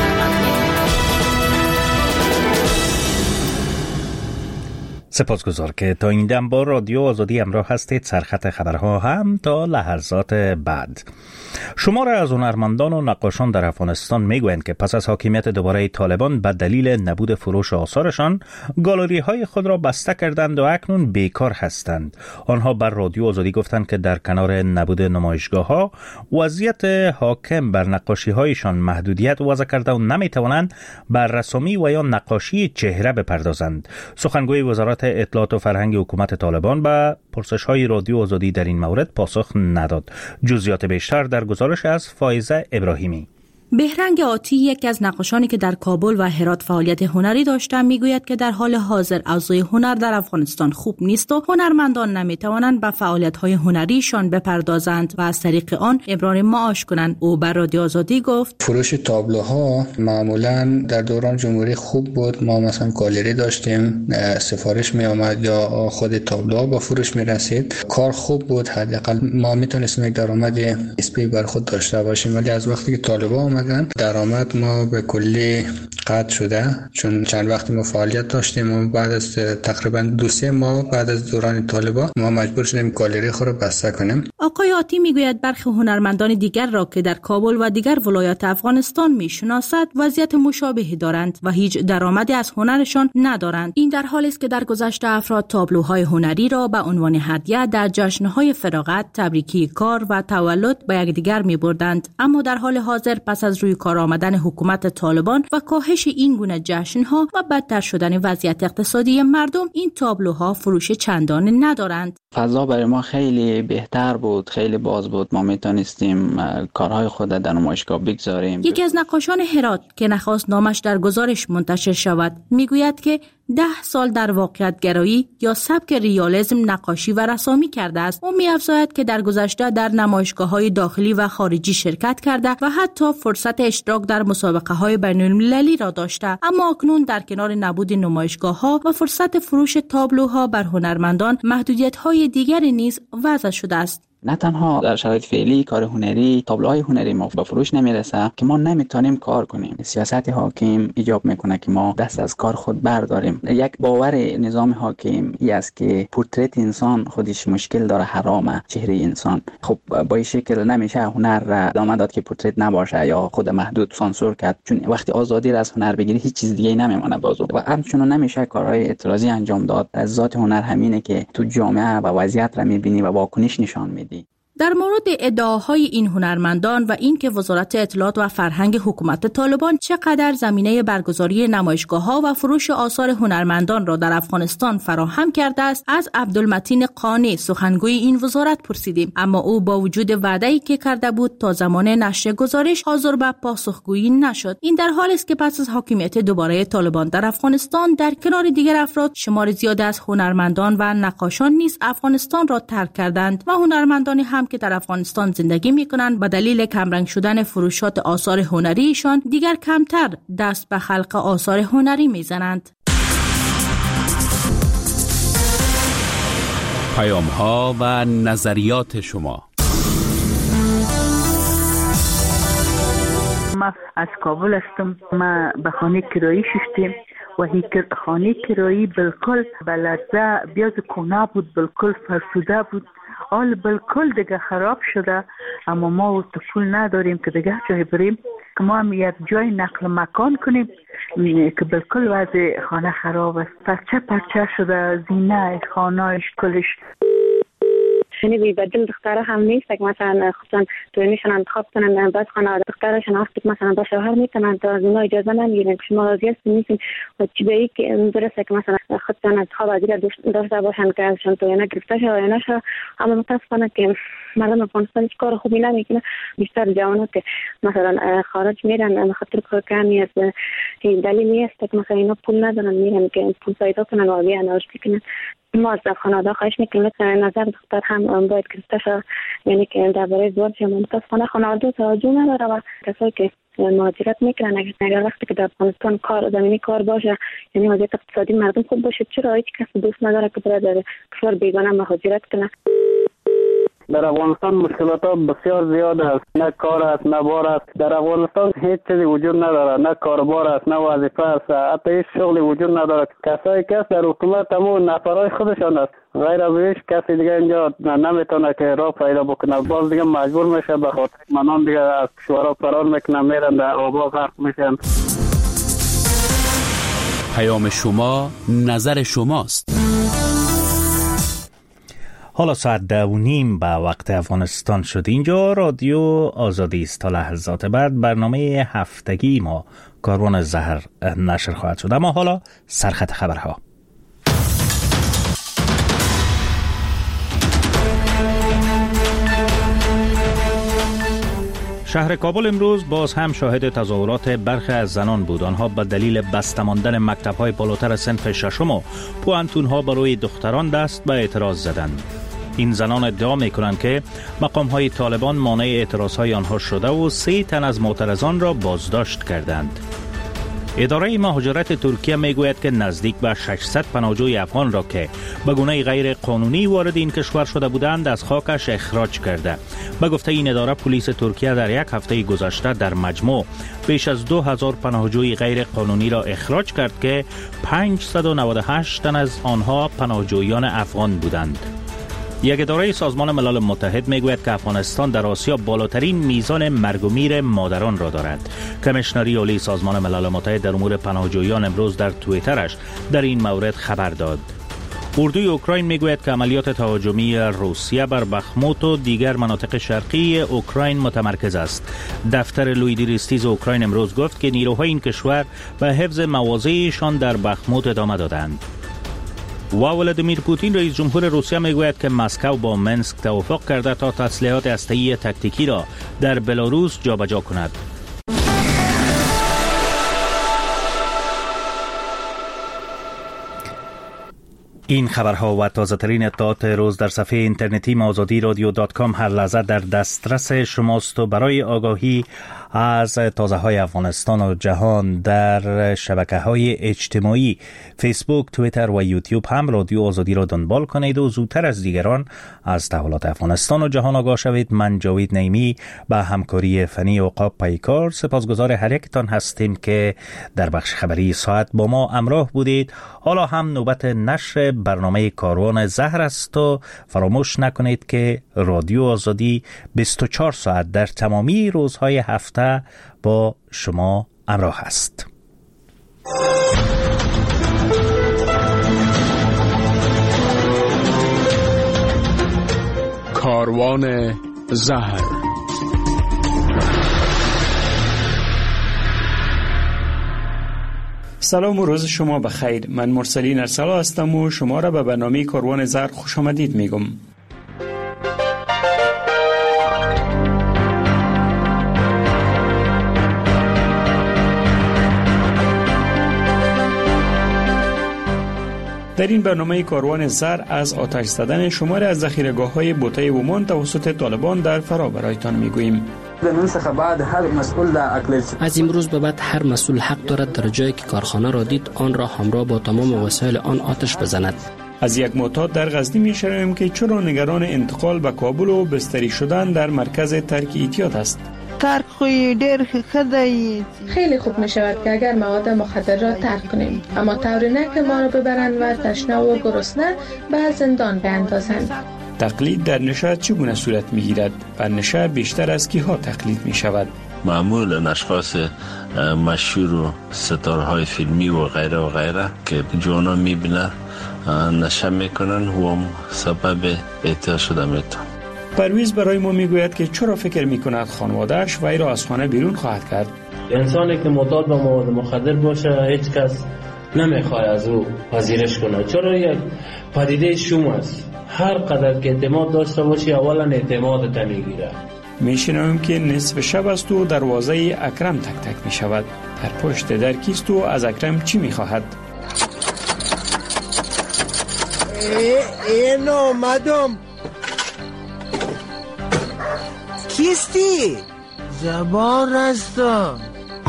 سپاسگزار که تا این دم با رادیو آزادی همراه هستید. سرخط خبرها هم تا لحظات بعد. شمار از هنرمندان و نقاشان در افغانستان میگویند که پس از حاکمیت دوباره طالبان به دلیل نبود فروش آثارشان گالری های خود را بسته کردند و اکنون بیکار هستند. آنها بر رادیو آزادی گفتند که در کنار نبود نمایشگاه ها وضعیت حاکم بر نقاشی هایشان محدودیت وضع کرده و نمیتوانند بر رسامی و یا نقاشی چهره بپردازند. سخنگوی وزارت اطلاعات و فرهنگ حکومت طالبان به پرسش‌های رادیو آزادی در این مورد پاسخ نداد. جزئیات بیشتر در گزارش از فائزه ابراهیمی. بهرنگ آتی، یکی از نقاشانی که در کابل و هرات فعالیت هنری داشتند، میگوید که در حال حاضر اوضاع هنر در افغانستان خوب نیست و هنرمندان نمیتوانند به فعالیت‌های هنریشان بپردازند و از طریق آن ابرار معاش کنند. او بر رادیو آزادی گفت: فروش تابلوها معمولا در دوران جمهوری خوب بود. ما مثلا گالری داشتیم، سفارش می آمد یا خود تابلوها با فروش می رسید. کار خوب بود، حداقل ما میتونستیم یک درآمد نسبی بر خود داشته باشیم. ولی از وقتی که طالبان درآمد ما به کلی قطع شده، چون چند وقت ما فعالیت داشتیم و بعد از تقریبا 2-3 ماه بعد از دوران طالبان ما مجبور شدیم گالری خود رو بسته کنیم. آقای آتی میگوید برخی هنرمندان دیگر را که در کابل و دیگر ولایات افغانستان میشناسد وضعیت مشابهی دارند و هیچ درآمدی از هنرشان ندارند. این در حالی است که در گذشته افراد تابلوهای هنری را به عنوان هدیه در جشن‌های فراغت، تبریکی کار و تولد به یکدیگر می‌بردند، اما در حال حاضر پس از روی کار آمدن حکومت طالبان و کاهش این گونه جشن‌ها و بدتر شدن وضعیت اقتصادی مردم، این تابلوها فروش چندانی ندارند. فضا برای ما خیلی بهتر بود، خیلی باز بود. ما میتونستیم کارهای خود در نمایشگاه بگذاریم. یکی از نقاشان هرات که نخواست نامش در گزارش منتشر شود میگوید که 10 سال در واقعیت گرایی یا سبک ریالیسم نقاشی و رسامی کرده است. او می‌افزاید که در گذشته در نمایشگاه‌های داخلی و خارجی شرکت کرده و حتی فرصت اشتراک در مسابقه‌های بین‌المللی را داشته، اما اکنون در کنار نبود نمایشگاه‌ها و فرصت فروش تابلوها بر هنرمندان محدودیت‌های دیگری نیز وضع شده است. نه تنها در شرایط فعلی کار هنری، تابلوهای هنری ما به فروش نمیرسه که ما نمیتونیم کار کنیم. سیاست حاکم ایجاب میکنه که ما دست از کار خود برداریم. یک باور نظام حاکم ای است که پورتریت انسان خودش مشکل داره، حرامه چهره انسان. خب با این شکل نمیشه هنر را ادامه داد که پورتریت نباشه یا خود محدود سانسور کرد، چون وقتی آزادی را از هنر بگیری هیچ چیز دیگه نمیمونه بازو و همچنین نمیشه کارهای اعتراضی انجام داد. از ذات هنر همینه که تو جامعه و وضعیت را میبینی و واکنش نشان میدی. در مورد ادعاهای این هنرمندان و اینکه وزارت اطلاعات و فرهنگ حکومت طالبان چقدر زمینه برگزاری نمایشگاه‌ها و فروش آثار هنرمندان را در افغانستان فراهم کرده است، از عبدالمتین قانی سخنگوی این وزارت پرسیدیم، اما او با وجود وعده‌ای که کرده بود تا زمان نشر گزارش حاضر به پاسخگویی نشد. این در حالی است که پس از حاکمیت دوباره طالبان در افغانستان در کنار دیگر افراد شمار زیاد از هنرمندان و نقاشان نیز افغانستان را ترک کردند و هنرمندانی هم که در افغانستان زندگی می‌کنند به دلیل کمرنگ شدن فروشات آثار هنریشان دیگر کمتر دست به خلق آثار هنری می‌زنند. پیام‌ها و نظریات شما. ما از کابل هستم. ما به خانه کرایی شدیم و هی خانه کرایی بالکل بلده بیاز کونه بود، بالکل فرسوده بود، حال بالکل دیگه خراب شده. اما ما تو پول نداریم که دیگه جای بریم که ما هم یک جای نقل مکان کنیم که بالکل وضع خانه خراب است. پرچه شده، زینه خانهش کلش. یعنی بی بدل دختره هم نیست که مثلا خودشان توینشان انتخاب کنند. بعد خانواده دخترشان وقتی مثلا با شوهر میتونن تا از اونا اجازه نمیگیرن که شما راضی هستین نیستین و چی به این که درسته که مثلا خودشان انتخاب ازی داشته باشن که ازشان توینه گرفته شه و یا نشه. اما متاسفانه که مردم افغانستان هیچ کار خوبی نمیکنه. بیشتر جوانان که مثلا خارج میرن به خاطر کار کمی است، دلیلی است که مثلا اینا پول ندارن میرن که پول پیدا کنن و بیان رشد کنن. ما از خانواده خواهش میکنیم نظر دختر هم باید گرفته شود، یعنی که درباره ازدواج متاسفانه خانواده توجه نداره و کسایی که مهاجرت میکنن اگر وقتی که در افغانستان کار زمینی کار باشه، یعنی وضعیت اقتصادی مردم خوب باشه، چرا هیچ کس دوست نداره که برای در کشور بیگانه مهاجرت کنه؟ در افغانستان مشکلات ها بسیار زیاد است، نه کار است نه بار است. در افغانستان هیچ چیزی وجود نداره، نه کاربار است نه وظیفه است، حتی هیچ شغلی وجود نداره. کسایی که در حکومت همون نفرای خودشان است، غیر از هیچ کسی دیگه اینجا نمیتونه که راه پیدا بکنه. باز دیگه مجبور میشه به خاطر منان دیگه از کشورها فرار میکنن، میرن در آبا غرق میشن. پیام شما نظر شماست. حالا ساعت 2:30 به وقت افغانستان شد. اینجا رادیو آزادی است. تا لحظات بعد برنامه هفتگی ما کاروان زهر نشر خواهد شد. اما حالا سرخط خبرها. شهر کابل امروز باز هم شاهد تظاهرات برخی از زنان بود. آنها به دلیل بسته ماندن مکتب‌های بالاتر صنف ششم و پوانتون‌ها برای دختران دست به اعتراض زدند. این زنان ادعا می‌کنند که مقام‌های طالبان مانع اعتراض‌های آنها شده و 3 تن از معترضان را بازداشت کردند. اداره مهاجرت ترکیه میگوید که نزدیک به 600 پناهجوی افغان را که به گونه غیر قانونی وارد این کشور شده بودند از خاکش اخراج کرده. به گفته این اداره، پلیس ترکیه در یک هفته گذشته در مجموع بیش از 2000 پناهجوی غیر قانونی را اخراج کرد که 598 تن از آنها پناهجویان افغان بودند. یک اداره سازمان ملل متحد میگوید که افغانستان در آسیا بالاترین میزان مرگ و میر مادران را دارد. کمیشنری عالی سازمان ملل متحد در امور پناهجویان امروز در توییترش در این مورد خبر داد. اردوی اوکراین میگوید که عملیات تهاجمی روسیه بر بخموت و دیگر مناطق شرقی اوکراین متمرکز است. دفتر لویدریستیز اوکراین امروز گفت که نیروهای این کشور به حفظ مواضعشان در بخموت ادامه دادند. و ولادیمیر پوتین رئیس جمهور روسیه میگوید که مسکو با منسک توافق کرده تا تسلیحات هسته‌ای تاکتیکی را در بلاروس جابجا کند. این خبرها و تازه ترین اطلاعات روز در صفحه اینترنتی azadi.radio.com هر لحظه در دسترس شماست و برای آگاهی از تازه های افغانستان و جهان در شبکه های اجتماعی فیسبوک، توییتر و یوتیوب هم رادیو آزادی را دنبال کنید و زودتر از دیگران از تحولات افغانستان و جهان آگاه شوید. من جاوید نیمی با همکاری فنی عقاب پیکار سپاسگزار هر یکتان هستیم که در بخش خبری ساعت با ما همراه بودید. حالا هم نوبت نشر برنامه کاروان زهر است و فراموش نکنید که رادیو آزادی 24 ساعت در تمامی روزهای هفته با شما همراه است. کاروان زهر. سلام و روز شما بخیر. من مرسلین ارسلا هستم و شما را به برنامه کاروان زهر خوش آمدید میگم. در این برنامه کاروان زر از آتش زدن شماری از ذخیره‌گاه‌های بوته ومان توسط طالبان در فرا برایتان میگوییم. از امروز به بعد هر مسئول حق دارد در جایی که کارخانه را دید آن را همراه با تمام وسایل آن آتش بزند. از یک معتاد در غزنی میشنویم که چرا نگران انتقال به کابل و بستری شدن در مرکز ترک احتیاط است. ترک خوی دیر خدایی خیلی خوب می شود که اگر مواد مخدر را ترک کنیم، اما طوری نه که ما را ببرند و تشنه و گرسنه به زندان بیندازند. تقلید در نشه چگونه صورت می گیرد؟ بر نشه بیشتر از کیها تقلید می شود؟ معمولا اشخاص مشهور و ستارهای فیلمی و غیره که جوانا می بینن نشه می کنن و هم سبب اعتیاد شده میتون. پرویز برای ما میگوید که چرا فکر میکند خانواده‌اش وی را از خانه بیرون خواهد کرد. انسانی که معتاد به مواد مخدر باشه هیچ کس نمیخواد از او پذیرش کنه، چرا یک پدیده شوم است. هر قدر که اعتماد داشته باشی اولا اعتمادت میگیره. میشنویم که نصف شب است و دروازه اکرم تک تک میشود. در پشت در کیست و از اکرم چی میخواهد؟ این آمدم. کیستی؟ زبان هستم.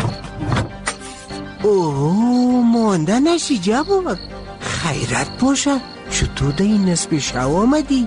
اوه مانده نشیجه بود. خیرت باشه. چطور ده این نصف شو آمدی؟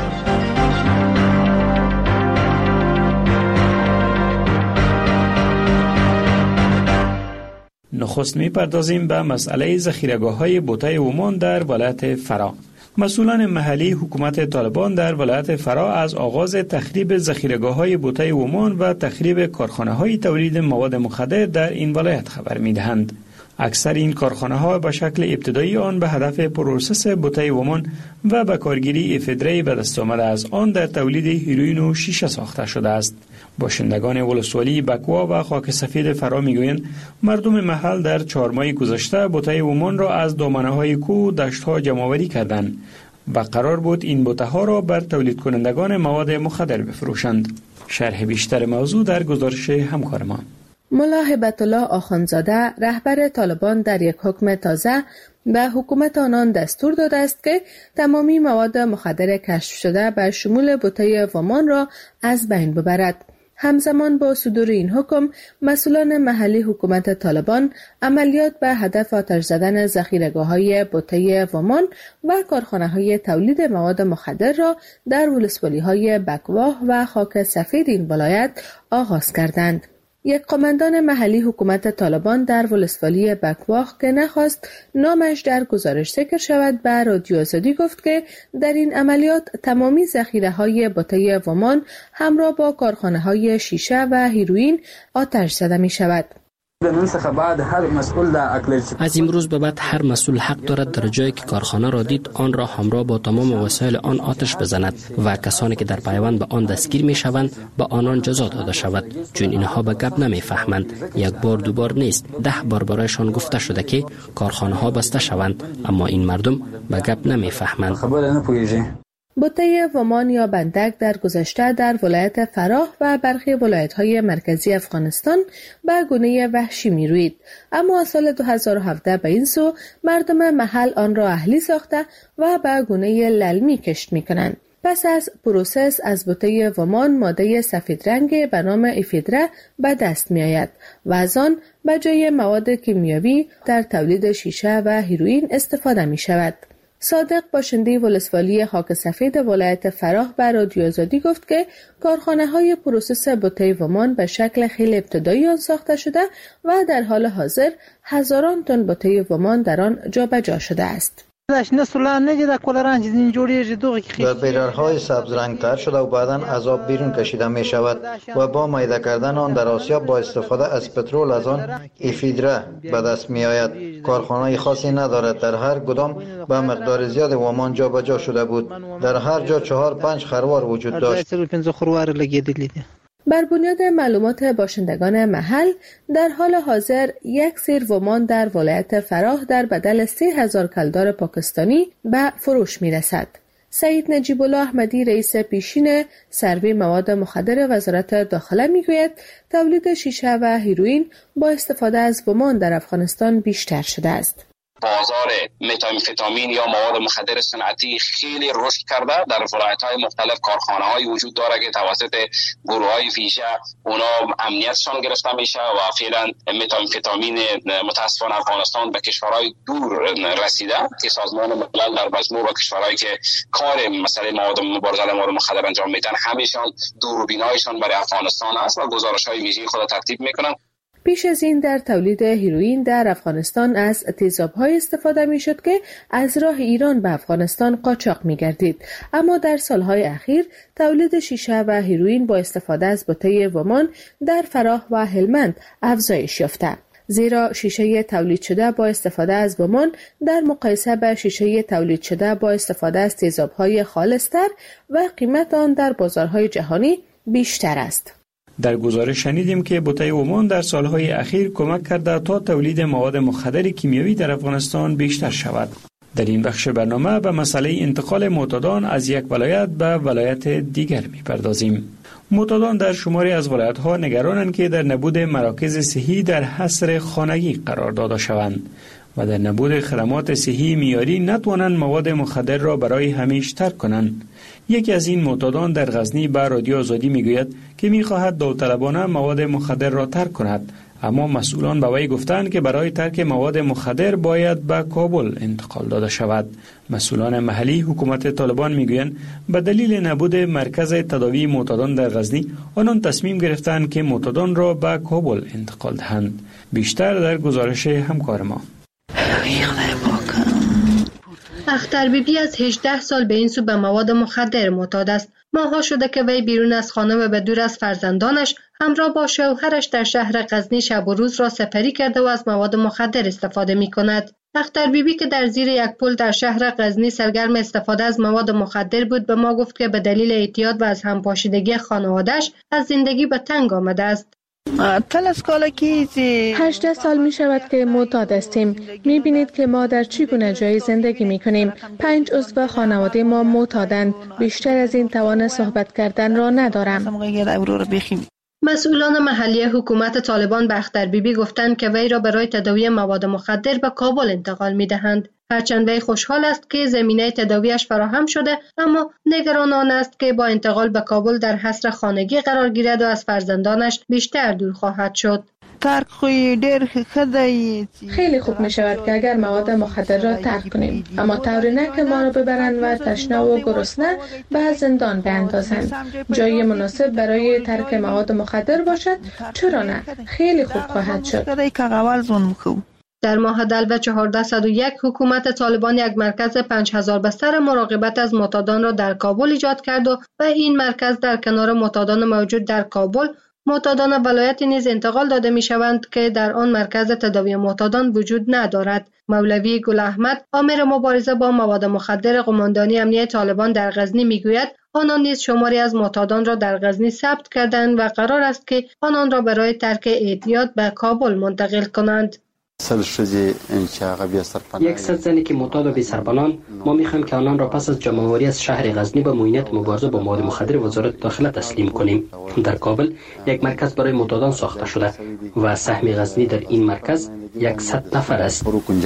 نخست می‌پردازیم به مسئله ذخیره‌گاه‌های بوته ومان در ولایت فرا. مسئولان محلی حکومت طالبان در ولایت فرا از آغاز تخریب ذخیره‌گاه‌های بوته ومان و تخریب کارخانه‌های تولید مواد مخدر در این ولایت خبر می‌دهند. اکثر این کارخانه‌ها به شکل ابتدایی آن به هدف پروسس بوته ومان و به کارگیری افیدره به دست آمده از آن در تولید هیروئین و شیشه ساخته شده است. باشندگان ولسوالی بکوا و خاک سفید فرا میگویند مردم محل در 4 ماه گذشته بوته ومان را از دامنه‌های کوه و دشت‌ها جمع‌آوری کردند و قرار بود این بوته‌ها را بر تولید کنندگان مواد مخدر بفروشند. شرح بیشتر موضوع در گزارش همکارمان. ملا هبت الله آخوندزاده رهبر طالبان در یک حکم تازه به حکومت آنان دستور داده است که تمامی مواد مخدر کشف شده به شمول بوته ومان را از بین ببرد. همزمان با صدور این حکم، مسئولان محلی حکومت طالبان عملیات به هدف آتش زدن ذخیره‌گاه‌های بوته ومان و کارخانه‌های تولید مواد مخدر را در ولسوالی‌های بکواه و خاک سفید این ولایت آغاز کردند. یک قماندان محلی حکومت طالبان در ولسوالی بکواه که نخواست نامش در گزارش ذکر شود به رادیو آزادی گفت که در این عملیات تمامی ذخیره‌های بوته ومان همراه با کارخانه‌های شیشه و هیروئین آتش زده می شود. از امروز به بعد هر مسئول حق دارد در جایی که کارخانه را دید آن را همراه با تمام وسایل آن آتش بزند و کسانی که در پیوند به آن دستگیر می شوند به آنان جزا داده شود، چون اینها به گپ نمی فهمند. یک بار دو بار نیست 10 بار برایشان گفته شده که کارخانه ها بسته شوند، اما این مردم به گپ نمی فهمند. بوته ومان یا بندک در گذشته در ولایت فراه و برخی ولایت‌های مرکزی افغانستان به گونه وحشی می‌روید، اما سال 2017 به این سو مردم محل آن را اهلی ساخته و به گونه للمی کشت می‌کنند. پس از پروسس از بوته ومان ماده سفید رنگ به نام افیدره به دست می‌آید و از آن به جای مواد کیمیایی در تولید شیشه و هیروئین استفاده می‌شود. صادق باشنده ولسوالی خاک سفید ولایت فراه به رادیو آزادی گفت که کارخانه‌های پروسس بوته ومان به شکل خیلی ابتدایی آن ساخته شده و در حال حاضر هزاران تن بوته ومان در آن جابجا شده است. در بیررهای سبز رنگ تر شده و بعداً از آب بیرون کشیده می شود و با میده کردن آن در آسیا با استفاده از پترول از آن افیدره به دست می آید. کارخانه خاصی ندارد، در هر کدام به مقدار زیاد ومان جابجا شده بود. در هر جا 4-5 خروار وجود داشت. بر بنیاد معلومات باشندگان محل در حال حاضر یک سیر ومان در ولایت فراه در بدل 3000 کلدار پاکستانی به فروش می رسد. سعید نجیب الله احمدی رئیس پیشین سروی مواد مخدر وزارت داخله می گوید تولید شیشه و هیروئین با استفاده از ومان در افغانستان بیشتر شده است. بازار متامفتامین یا مواد مخدر صنعتی خیلی رشد کرده. در ولایت‌های مختلف کارخانه‌های وجود داره که توسط گروه‌های ویژه اونا امنیتشان گرفته میشه و فعلا متامفتامین متاسفانه افغانستان به کشورهای دور رسیده که سازمان ملل در مجموع با کشورهایی که کار مسئله مبارزه با مواد مخدر انجام میدن همیشان دوربینایشان برای افغانستان است و گزارش‌های ویژه خود ترتیب میکنن. پیش از این در تولید هیروئین در افغانستان از تیزاب‌های استفاده می‌شد که از راه ایران به افغانستان قاچاق می‌گردید، اما در سالهای اخیر تولید شیشه و هیروئین با استفاده از بوته ومان در فراه و هلمند افزایش یافته، زیرا شیشه تولید شده با استفاده از ومان در مقایسه با شیشه تولید شده با استفاده از تیزاب‌های خالص‌تر و قیمت آن در بازارهای جهانی بیشتر است. در گزارش شنیدیم که بوته ومان در سالهای اخیر کمک کرده تا تولید مواد مخدر کیمیایی در افغانستان بیشتر شود. در این بخش برنامه به مسئله انتقال معتادان از یک ولایت به ولایت دیگر می‌پردازیم. معتادان در شماری از ولایت‌ها نگرانند که در نبود مراکز صحی در حصر خانگی قرار داده شوند. و در نبود خدمات صحی معیاری نتوانند مواد مخدر را برای همیشه ترک کنند. یکی از این معتادان در غزنی به رادیو آزادی میگوید که میخواهد داوطلبانه مواد مخدر را ترک کند، اما مسئولان به وی گفتند که برای ترک مواد مخدر باید به کابل انتقال داده شود. مسئولان محلی حکومت طالبان میگویند به دلیل نبود مرکز تداوی معتادان در غزنی آنان تصمیم گرفتند که معتادان را به کابل انتقال دهند. بیشتر در گزارش همکار ما. اختر بیبی از 18 سال به این سو به مواد مخدر معتاد است. ماها شده که وی بیرون از خانه و به دور از فرزندانش همراه با شوهرش در شهر غزنی شب و روز را سپری کرده و از مواد مخدر استفاده می کند. اختر بیبی که در زیر یک پل در شهر غزنی سرگرم استفاده از مواد مخدر بود به ما گفت که به دلیل اعتیاد و از همپاشیدگی خانواده‌اش از زندگی به تنگ آمده است. 18 سال می شود که معتاد هستیم. می بینید که ما در چگونه جایی زندگی می کنیم. 5 عضو خانواده ما معتادند. بیشتر از این توان صحبت کردن را ندارم. مسئولان محلی حکومت طالبان به اختر بیبی گفتند که وی را برای تداوی مواد مخدر به کابل انتقال می دهند. هرچند وی خوشحال است که زمینه تداویش فراهم شده، اما نگران آن است که با انتقال به کابل در حصر خانگی قرار گیرد و از فرزندانش بیشتر دور خواهد شد. خیلی خوب می شود که اگر مواد مخدر را ترک کنیم، اما طوری نه که ما را ببرند و تشنه و گرسنه به زندان بیندازند. جای مناسب برای ترک مواد مخدر باشد، چرا نه؟ خیلی خوب خواهد شد. در ماه دلو 1401 حکومت طالبان یک مرکز 5000 بستر مراقبت از معتادان را در کابل ایجاد کرد و به این مرکز در کنار معتادان موجود در کابل معتادان ولایت نیز انتقال داده می شوند که در آن مرکز تداوی معتادان وجود ندارد. مولوی گل احمد آمر مبارزه با مواد مخدر قماندانی امنیه طالبان در غزنی می گوید آنان نیز شماری از معتادان را در غزنی ثبت کردند و قرار است که آنان را برای ترک اعتیاد به کابل منتقل کنند. 100 زنی که معتاد و بی‌سرپناهند، ما می‌خواهیم که آنان را پس از جمع‌آوری از شهر غزنی به معینت مبارزه با مواد مخدر وزارت داخله تسلیم کنیم. در کابل یک مرکز برای معتادان ساخته شده و سهم غزنی در این مرکز 100 نفر است.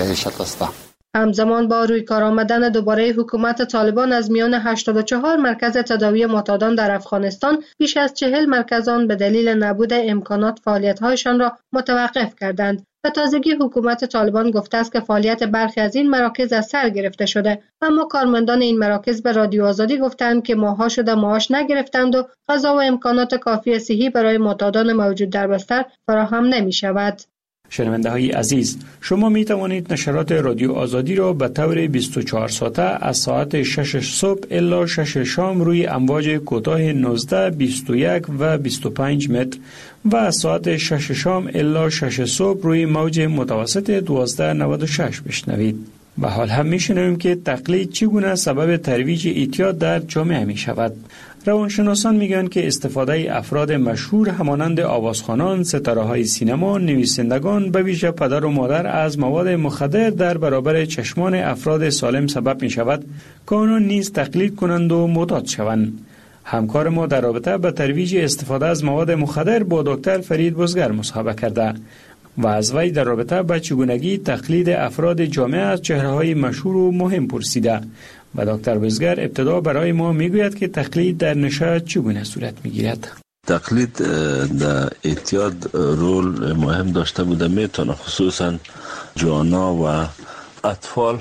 همزمان با روی کار آمدن دوباره حکومت طالبان از میان 84 مرکز تداوی معتادان در افغانستان، بیش از 40 مرکز آن به دلیل نبود امکانات فعالیت‌هایشان را متوقف کردند. به تازگی حکومت طالبان گفته است که فعالیت برخی از این مراکز از سر گرفته شده، اما کارمندان این مراکز به رادیو آزادی گفتند که ماه‌ها شده معاش نگرفتند و غذا و امکانات کافی صحی برای معتادان موجود در بستر فراهم نمی‌شود. شنونده های عزیز، شما می توانید نشرات رادیو آزادی را به طور 24 ساعته از ساعت 6 صبح الی 6 شام روی امواج کوتاه 19، 21 و 25 متر و از ساعت 6 شام الی 6 صبح روی موج متوسط 1296 بشنوید. به حال هم می شنویم که تقلید چگونه سبب ترویج اعتیاد در جامعه می شود. روانشناسان میگن که استفاده افراد مشهور همانند آوازخوانان، ستاره‌های سینما، نویسندگان به ویژه پدر و مادر از مواد مخدر در برابر چشمان افراد سالم سبب می شود که آنان نیز تقلید کنند و معتاد شوند. همکار ما در رابطه با ترویج استفاده از مواد مخدر با دکتر فرید بزگر مصاحبه کرده و از وی در رابطه با چگونگی تقلید افراد جامعه از چهره‌های مشهور و مهم پرسیده. و دکتر بزگر ابتدا برای ما میگوید که تقلید در نشه چگونه صورت میگیرد. تقلید در اعتیاد رول مهم داشته بوده، میتونه خصوصا جوانا و اطفال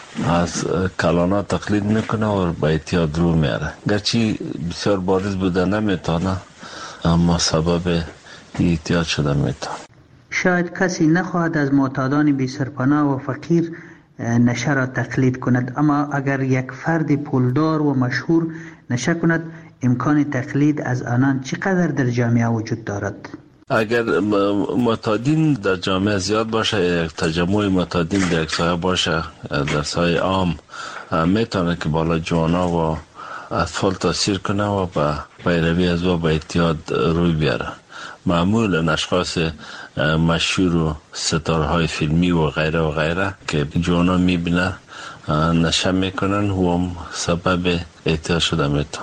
از کلانا تقلید میکنه و به اعتیاد رو میاره. گرچه بسیار بارز بوده نمیتونه، اما سبب اعتیاد شده میتونه. شاید کسی نخواهد از معتادان بی سرپناه و فقیر نشه را تقلید کند، اما اگر یک فرد پولدار و مشهور نشه کند، امکان تقلید از آنان چقدر در جامعه وجود دارد؟ اگر معتادین در جامعه زیاد باشه، یک تجمع معتادین در یک سایه باشه، در سایه عام، میتونه که بالا جوانا و اطفال تاثیر کنه و به پیروی از و به اعتیاد روی بیاره. معمولا اشخاص مشهور و ستارهای فیلمی و غیره که جوانا میبینه نشه میکنن و هم سبب اعتیاد شده میتون.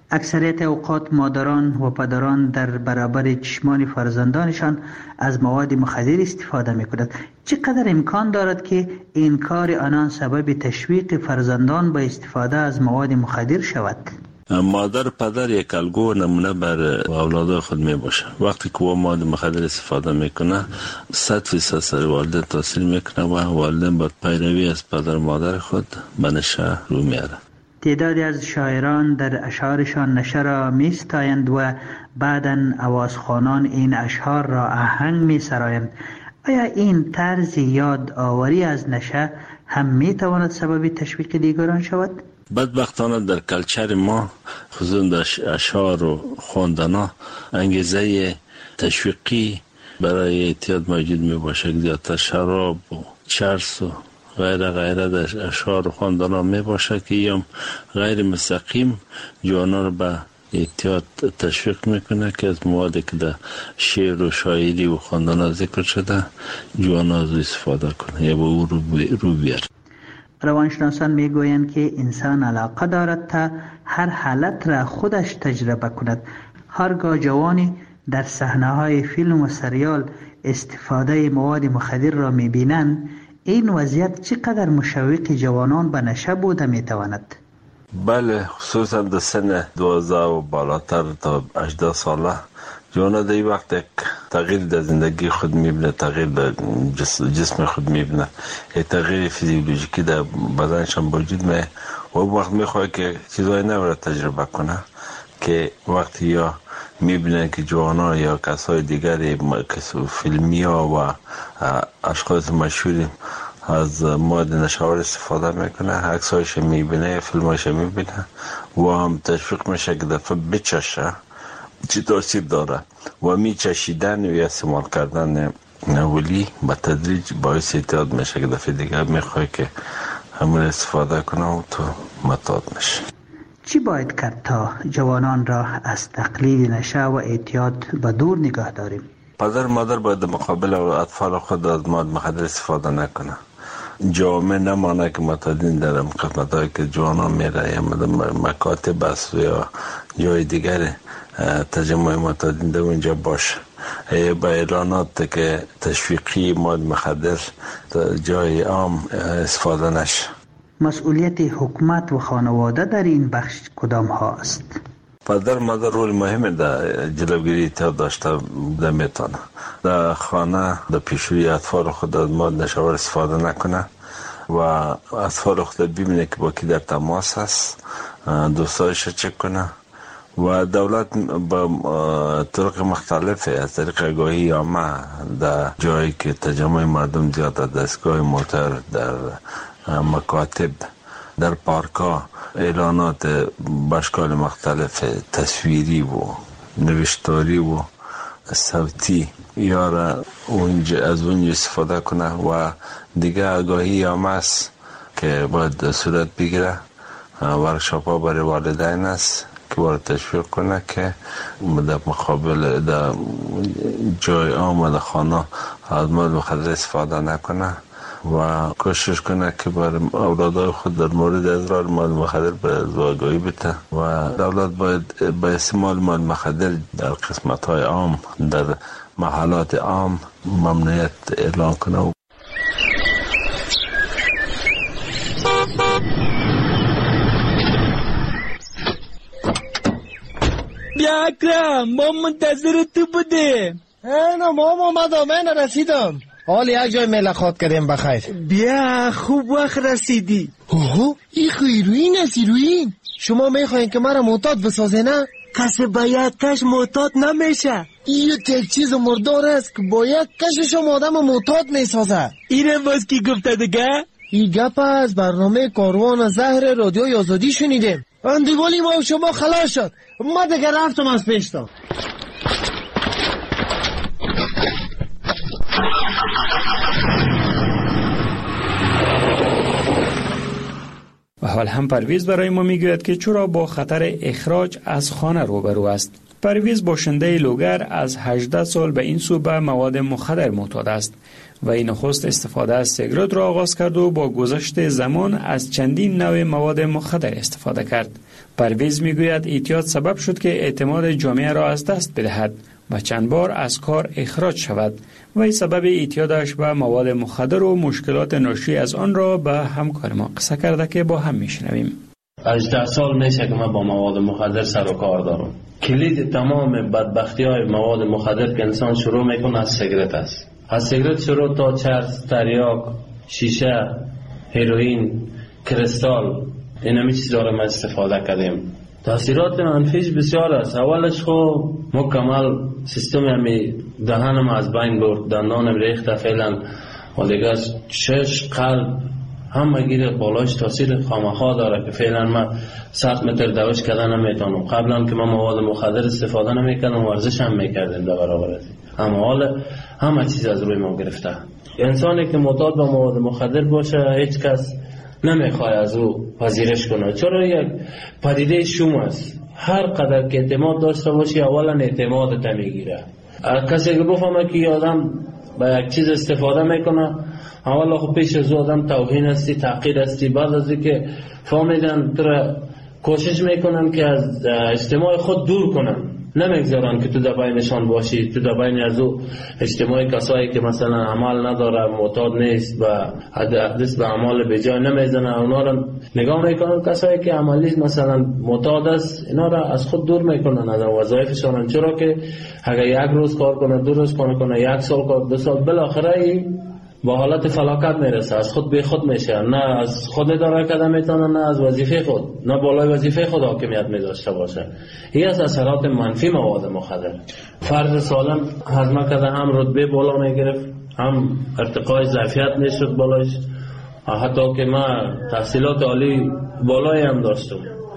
اکثریت اوقات مادران و پدران در برابر چشمان فرزندانشان از مواد مخدر استفاده می‌کنند. چقدر امکان دارد که این کار آنان سبب تشویق فرزندان به استفاده از مواد مخدر شود؟ مادر پدر یک الگو نمونه بر اولاد خود می باشه. وقتی که او مواد مخدر استفاده میکنه 100% سر والدین تاثیر میکنه و والدین باید پیروی از پدر مادر خود به نشه رو میاره. تعدادی از شاعران در اشعارشان نشه را میستایند و بعداً آوازخوانان این اشعار را آهنگ میسرایند. آیا این طرز یاد آوری از نشه هم میتواند سبب تشویق دیگران شود؟ بدبختانه در کلچر ما خصوصا در اشعار و خواندنا انگیزه تشویقی برای اعتیاد موجود می باشه. زیادتر شراب و چرس و غیره در اشعار و خواندنا می باشه که یا غیر مستقیم جوانا رو به اعتیاد تشویق میکنه که از موادی که در شعر و شاعری و خواندنا ذکر شده جوانا از استفاده کنه یا به او رو بیاره. روانشناسان میگویند که انسان علاقه دارد تا هر حالت را خودش تجربه کند. هرگاه جوانی در صحنه‌های فیلم و سریال استفاده مواد مخدر را میبینند، این وضعیت چقدر مشوق جوانان به نشه بوده میتواند؟ بله، خصوصا در سن 12 و بالاتر تا 18 ساله جوانا در این وقت یک تغییر در زندگی خود میبینه، تغییر در جسم خود میبینه، یک تغییر فیزیولوژیکی در بدنشان وجود میه و وقت میخواه که چیزهای نو را تجربه کنه که وقتی یا میبینه که جوانا یا کسای دیگری فیلمی ها و اشخاص مشهوری از مواد نشاور استفاده میکنه، عکسایش میبینه، فیلمایش میبینه و هم تشویق میشه که دفعه بچشه چی تاثیر داره و میچشیدن و استعمال کردن اولی به تدریج باعث اعتیاد میشه که دفعه دیگه میخواه که همون استفاده کنه و تو معتاد میشه. چی باید کرد تا جوانان را از تقلید نشه و اعتیاد به دور نگاه داریم؟ پدر مادر باید مقابل اطفال خود از مواد مخدر استفاده نکنه. جامعه نمانه که معتادین در قسمت‌هایی که جوانان میره یا مکاتب است یا جای دیگر تجمع معتادین در اونجا باشه. با اعلانات که تشویقی مواد مخدر جای عام استفاده نشه. مسئولیت حکومت و خانواده در این بخش کدام ها است؟ پدر مادر رول مهم در جلوگیری اعتیاد داشته میتونه. در خانه در پیشروی اطفال خود از مواد نشاور استفاده نکنه و اطفال خود ببینه که با کی در تماس است، دوستایش چک کنه و دولت با طرق مختلف از طریق آگاهی عامه در جایی که تجمع مردم زیاد، دستگاه موتر، در مکاتب، در پارکا اعلانات باشکال مختلف تصویری و نوشتاری و صوتی یا از اونجا استفاده کنه و دیگه آگاهی عامه است که باید صورت بگیره. ورکشاپ ها برای والدین است که باید تشویق کنه که در مقابل در جای عام و در خانه از مواد مخدر استفاده نکنه و کوشش کنه که برای اولادای خود در مورد اضرار مواد مخدر به آگاهی بده و دولت باید به استعمال مواد مخدر در قسمت‌های عام، در محلات عام ممنوعیت اعلان کنه. بیا اکرم، ما منتظر تو بودیم. نه ماما من رسیدم. حال یک جای ملاقات کردیم بخیر. بیا خوب وقت رسیدی. اوه این هیروئین است. هیروئین شما میخواین که مرا معتاد بسازه نه؟ کسی با یک کش معتاد نمیشه. این یک چیز مردار است که با یک کش شما آدم معتاد میسازه. اینم باز کی گفته دیگه؟ این گپ از برنامه کاروان زهر رادیوی آزادی شنیدیم. اندیوالی ما شما خلاص شد. ما دیگه رفتم از پیشتا. و حال هم پرویز برای ما میگوید که چرا با خطر اخراج از خانه روبرو است. پرویز باشنده لوگر از 18 سال به این سو به مواد مخدر معتاد است و این نخست استفاده از سیگارت را آغاز کرد و با گذشت زمان از چندین نوع مواد مخدر استفاده کرد. پرویز میگوید اعتیاد سبب شد که اعتماد جامعه را از دست بدهد و چند بار از کار اخراج شود و این سبب اعتیادش به مواد مخدر و مشکلات ناشی از آن را به همکار ما قصه کرده که با هم میشنویم. 18 سال میشه که من با مواد مخدر سر و کار دارم. کلید تمام بدبختی های مواد مخدر که انسان شروع میکنه از سیگرت است. از سیگرت شروع تا چرس، تریاک، شیشه، هیروئین، کریستال، این همی چیزا را ما استفاده کردیم. تاثیرات منفیش بسیار است. اولش خب مکمل سیستم همی دهنم از بین برد، دندانم ریخته فعلا و دیگه چشم، قلب همه گیر بالاش تاثیر خامخا داره که فعلا ما 100 متر دوش کردن نمیتونم. قبلا که ما مواد مخدر استفاده نمیکردم ورزش هم میکردیم در برابر از، اما حال همه چیز از روی ما گرفته. انسانی که معتاد به مواد مخدر باشه هیچ کس نمیخواد از او پذیرش کنه، چرا یک پدیده شوم است. هر قدر که اعتماد داشته باشی اولا اعتمادت میگیره. کسی که بفهمه که آدم با یک چیز استفاده میکنه اولا خب پیش از آدم توهین هستی، تحقیر هستی، بعد از اینکه فهمیدن تو کوشش میکنن که از اجتماع خود دور کنن، نمیگذارن که تو در بینشان باشی، تو در بین از او اجتماع کسایی که مثلا عمل نداره، معتاد نیست و دست به عمل بجای نمیزنن، اونا رو نگاه میکنن کسایی که عملی مثلا معتاد است اینا را از خود دور میکنن از وظایفشان. چرا که اگر یک روز کار کنه، 2 روز کار کنه، 1 سال کار، 2 سال، بالاخره با حالت فلاکت میرسه، از خود به خود میشه، نه از خود اداره کرده میتونه، نه از وظیفه خود، نه بالای وظیفه خود حاکمیت میداشته باشه. این از اثرات منفی مواد مخدر. فرد سالم هضم کرده هم رتبه بالا میگرفت، هم ارتقای ظرفیت میشد بالایش، حتی که من تحصیلات عالی بالایی هم داشتم،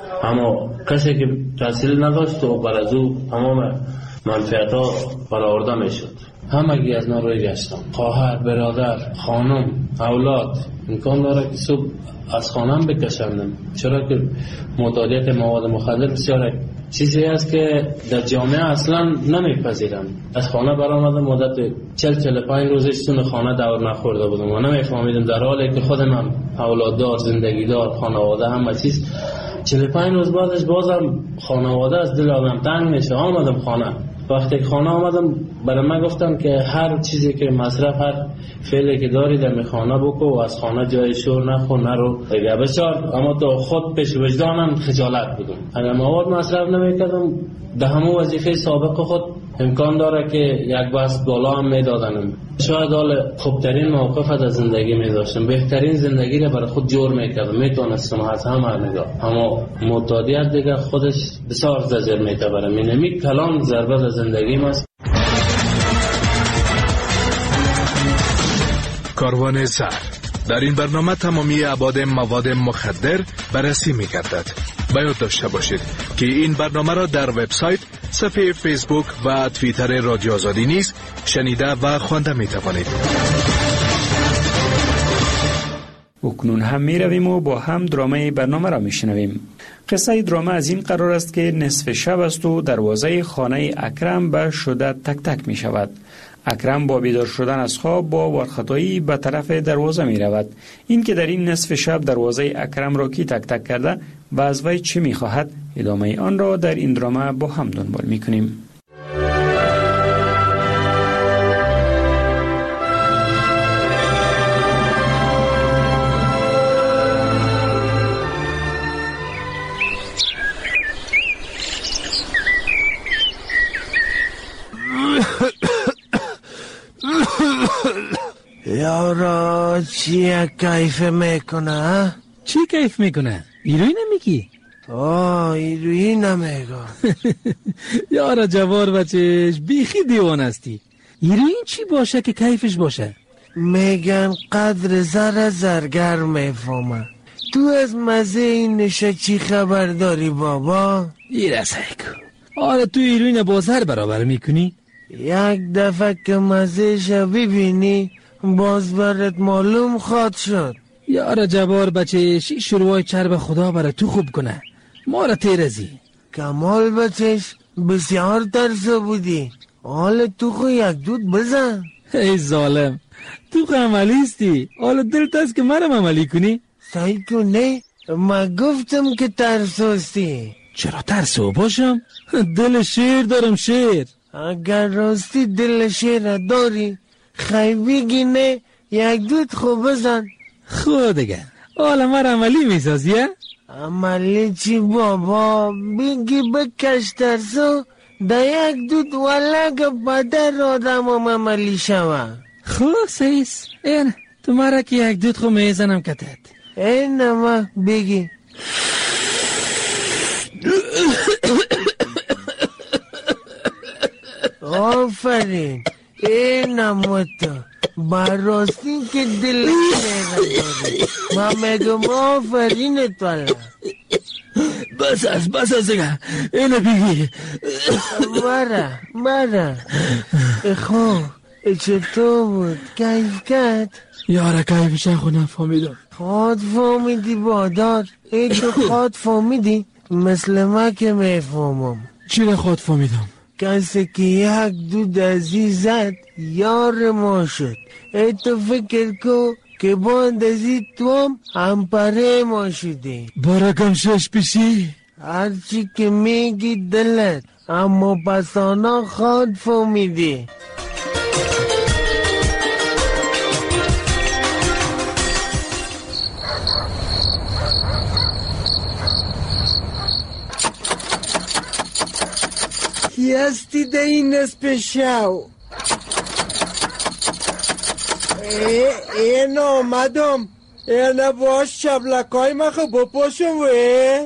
اما کسی که تحصیل نداشت و بر از او تمام منفعت ها برآورده میشد. همگی از نروی گشتم، خواهر، برادر، خانم، اولاد امکان داره که صبح از خانم بکشندم، چرا که معتادیت مواد مخدر بسیار چیزی است که در جامعه اصلا نمیپذیرم. از خانه برآمدم مدت 40-45 روزش سون خانه دور نخورده بودم و نمیفهمیدم، در حالی که خودم هم اولاددار، زندگیدار، خانواده همه چیز. 45 روز بعدش بازم خانواده از دل آدم تنگ میشه. آمدم خانه، وقتی که خانه آمدم برای من گفتم که هر چیزی که مصرف، هر فعلی که داری در خانه بکو و از خانه جای شور نخور، نرو دیگه بسیار. اما تو خود پیش وجدانم خجالت بودم. اگر مواد مصرف نمیکردم در همون وظیفه سابق خود امکان داره که یک بست بالا هم میدادنم، شاید حال خوبترین موقف از زندگی میداشتم، بهترین زندگی را برای خود جور میکردم، میتونستم از همه نگاه. اما معتادیت دیگه خودش بسیار زجر میتبره، مینمی کلان ضربه در زندگی است. کاروان زهر. در این برنامه تمامی ابعاد مواد مخدر بررسی می‌گردد. باید داشته باشید که این برنامه را در وبسایت، صفحه فیسبوک و توییتر رادیو آزادی نیز شنیده و خوانده می‌توانید. اکنون هم می‌رویم و با هم درامه برنامه را می‌شنویم. قصه درامه از این قرار است که نصف شب است و دروازه خانه اکرم به شدت تک تک می‌شود. اکرم با بیدار شدن از خواب با وارخطایی به طرف دروازه می رود. این که در این نصف شب دروازه اکرم را کی تک تک کرده و از وی چه می خواهد، ادامه آن را در این درامه با هم دنبال می کنیم. یارا چیه کیف میکنه؟ چی کیف میکنه؟ ایروی نمیگی؟ ایروی نمیگم. یارا جوار بچهش بیخی دیوان هستی. ایروی چی باشه که کیفش باشه؟ میگن قدر زر زرگر میفهمه. تو از مزه این نشه چی خبر داری بابا؟ ایرسه کو. آره تو ایروی با زر برابر میکنی؟ یک دفعه که مزه شو ببینی باز برات معلوم خواد شد. یارا جوار بچهش شروع چرب خدا برای تو خوب کنه، ما را تیرزی. کمال بچهش بسیار ترسو بودی، حال تو خو یک دود بزن. ای ظالم، تو خو عملیستی، حالا دلت است که مرم عملی کنی؟ سعی کن نه، ما گفتم که ترسوستی. چرا ترسو باشم؟ دل شیر دارم شیر. اگر راستی دل شیر داری خیلی بگی نه یک دود خوب بزن. خود دیگه حالا من عملی میسازی؟ عملی چی بابا؟ بگی بکش ترسو در یک دود ولگ بدر آدم هم عملی شوه. خوب سیس این تو مرا که یک دود خوب میزنم کتت. این نما بگی. آفرین این نما تو براستی که دل شیر داری. ما میگم آفرین تو الله. بس از دیگه اینو بگی. مرا خوب چطور بود؟ کیف کرد؟ یاره کیفش خود نفهمیدم. خود فهمیدی بادار؟ ای تو خود فهمیدی؟ مثل ما که میفهمم. چی را خود فهمیدم؟ کسی که یک دود عزیزت یار ما شد. ای تو فکر کو که با اندازی تو هم پره ما شدی. برکم شش پیشی هرچی که میگی دلت اما پسانا خود فهمیدی. کی هستی ده این نصف شو؟ این آمدم. این باش شبلکای مخو بپاشم وی.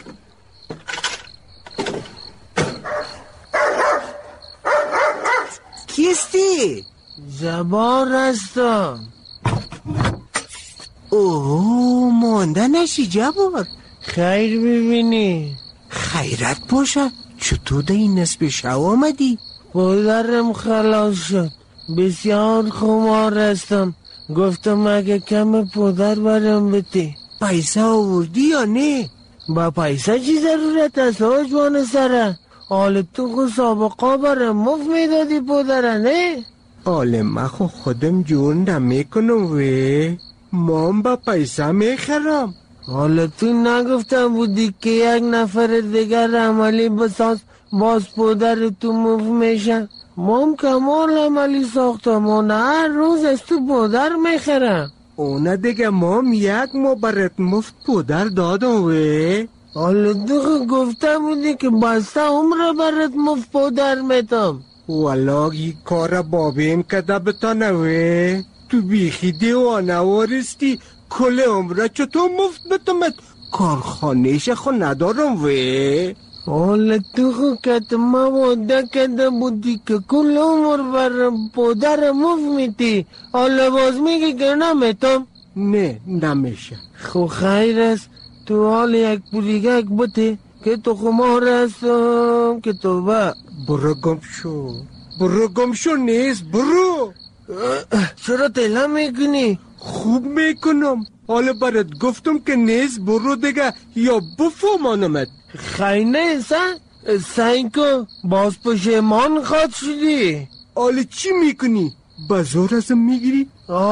کیستی؟ زبار هستم. اوه مانده نشی جبار. خیر ببینی. خیرت باشه. چطور ده این نصف شو آمدی؟ پدرم خلاص شد. بسیار خمار هستم. گفتم اگه کم پدر برم بده. پیسه آوردی یا نه؟ با پیسه چی ضرورت است جوان سره؟ حال تو خود سابقا برم مفت میدادی پدره نه؟ حال من خودم جور نمیکنم وی. مام با پیسه میخرم. حالا تو نگفتم بودی که یک نفر دیگر عملی بساز باز پدر تو مفت میشه؟ مام کمال عملی ساختم و هر روز از تو پدر میخرم. اونه دیگه مام یک مبرد مفت پدر دادم وی. حالا تو گفته بودی که بسته عمر برات مفت پدر میتم. والا این کار بابیم کده بتانه وی. تو بیخی دیوانه وارستی. کل عمره چطور مفت بتمت؟ کارخانهش خو ندارم وی. حالا تو که ما وعده کده بودی که کل عمر بر پدر مفت میتی. حالا باز میگی که نمیتم. نه نمیشه. خو خیر است. تو حال یک پولیگک بوده که تو خمار هستم که تو با. برو گم شو نیست برو. چرا تله میکنی؟ خوب میکنم. حالا برات گفتم که نیست برو دیگه یا بفهمانمت. خیلی نیست سینکو باز پشیمان خواد شدی. حالا چی میکنی؟ بازار ازم میگیری؟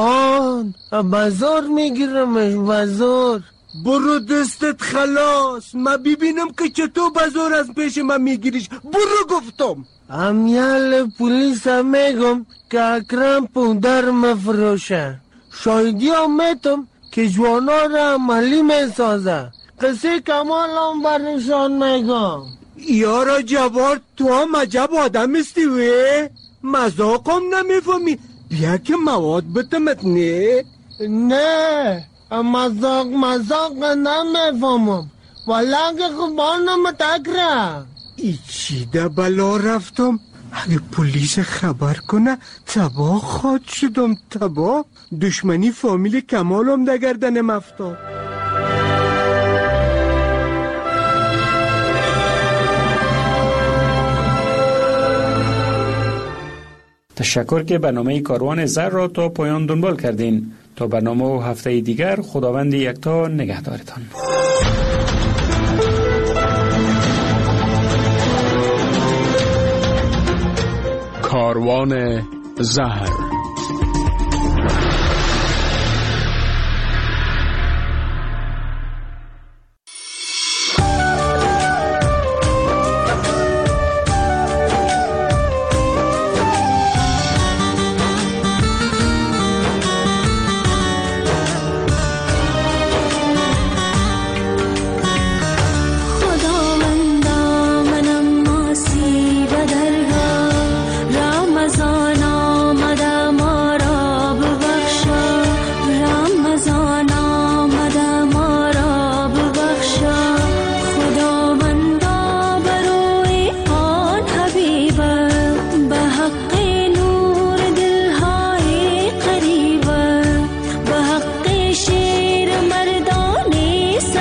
بازار میگیرمش بازار. برو دستت خلاص. من ببینم که چطور بازار از پیش من میگیریش. برو گفتم. امیال پولیس هم میگم که اکرم پودر مفروشه. شایدی هم میتم که جوانا را عملی میسازه. قصه کمال هم برشان میگم. یارا جوار تو هم عجب آدم استی وی. مذاق هم نمیفهمی. بیا که مواد بتمت نه مذاق نمیفهمم. والا که خوبانم تکره. ای چی ده بلا رفتم. اگه پلیس خبر کنه تباه خواد شدم. تباه دشمنی فامیل کمالم ده گردنم افتاد. تشکر که برنامه کاروان زر را تا پایان دنبال کردین. تا برنامه و هفته دیگر خداوند یکتا نگهدارتان. کاروان زهر.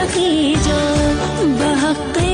سخی جان به حق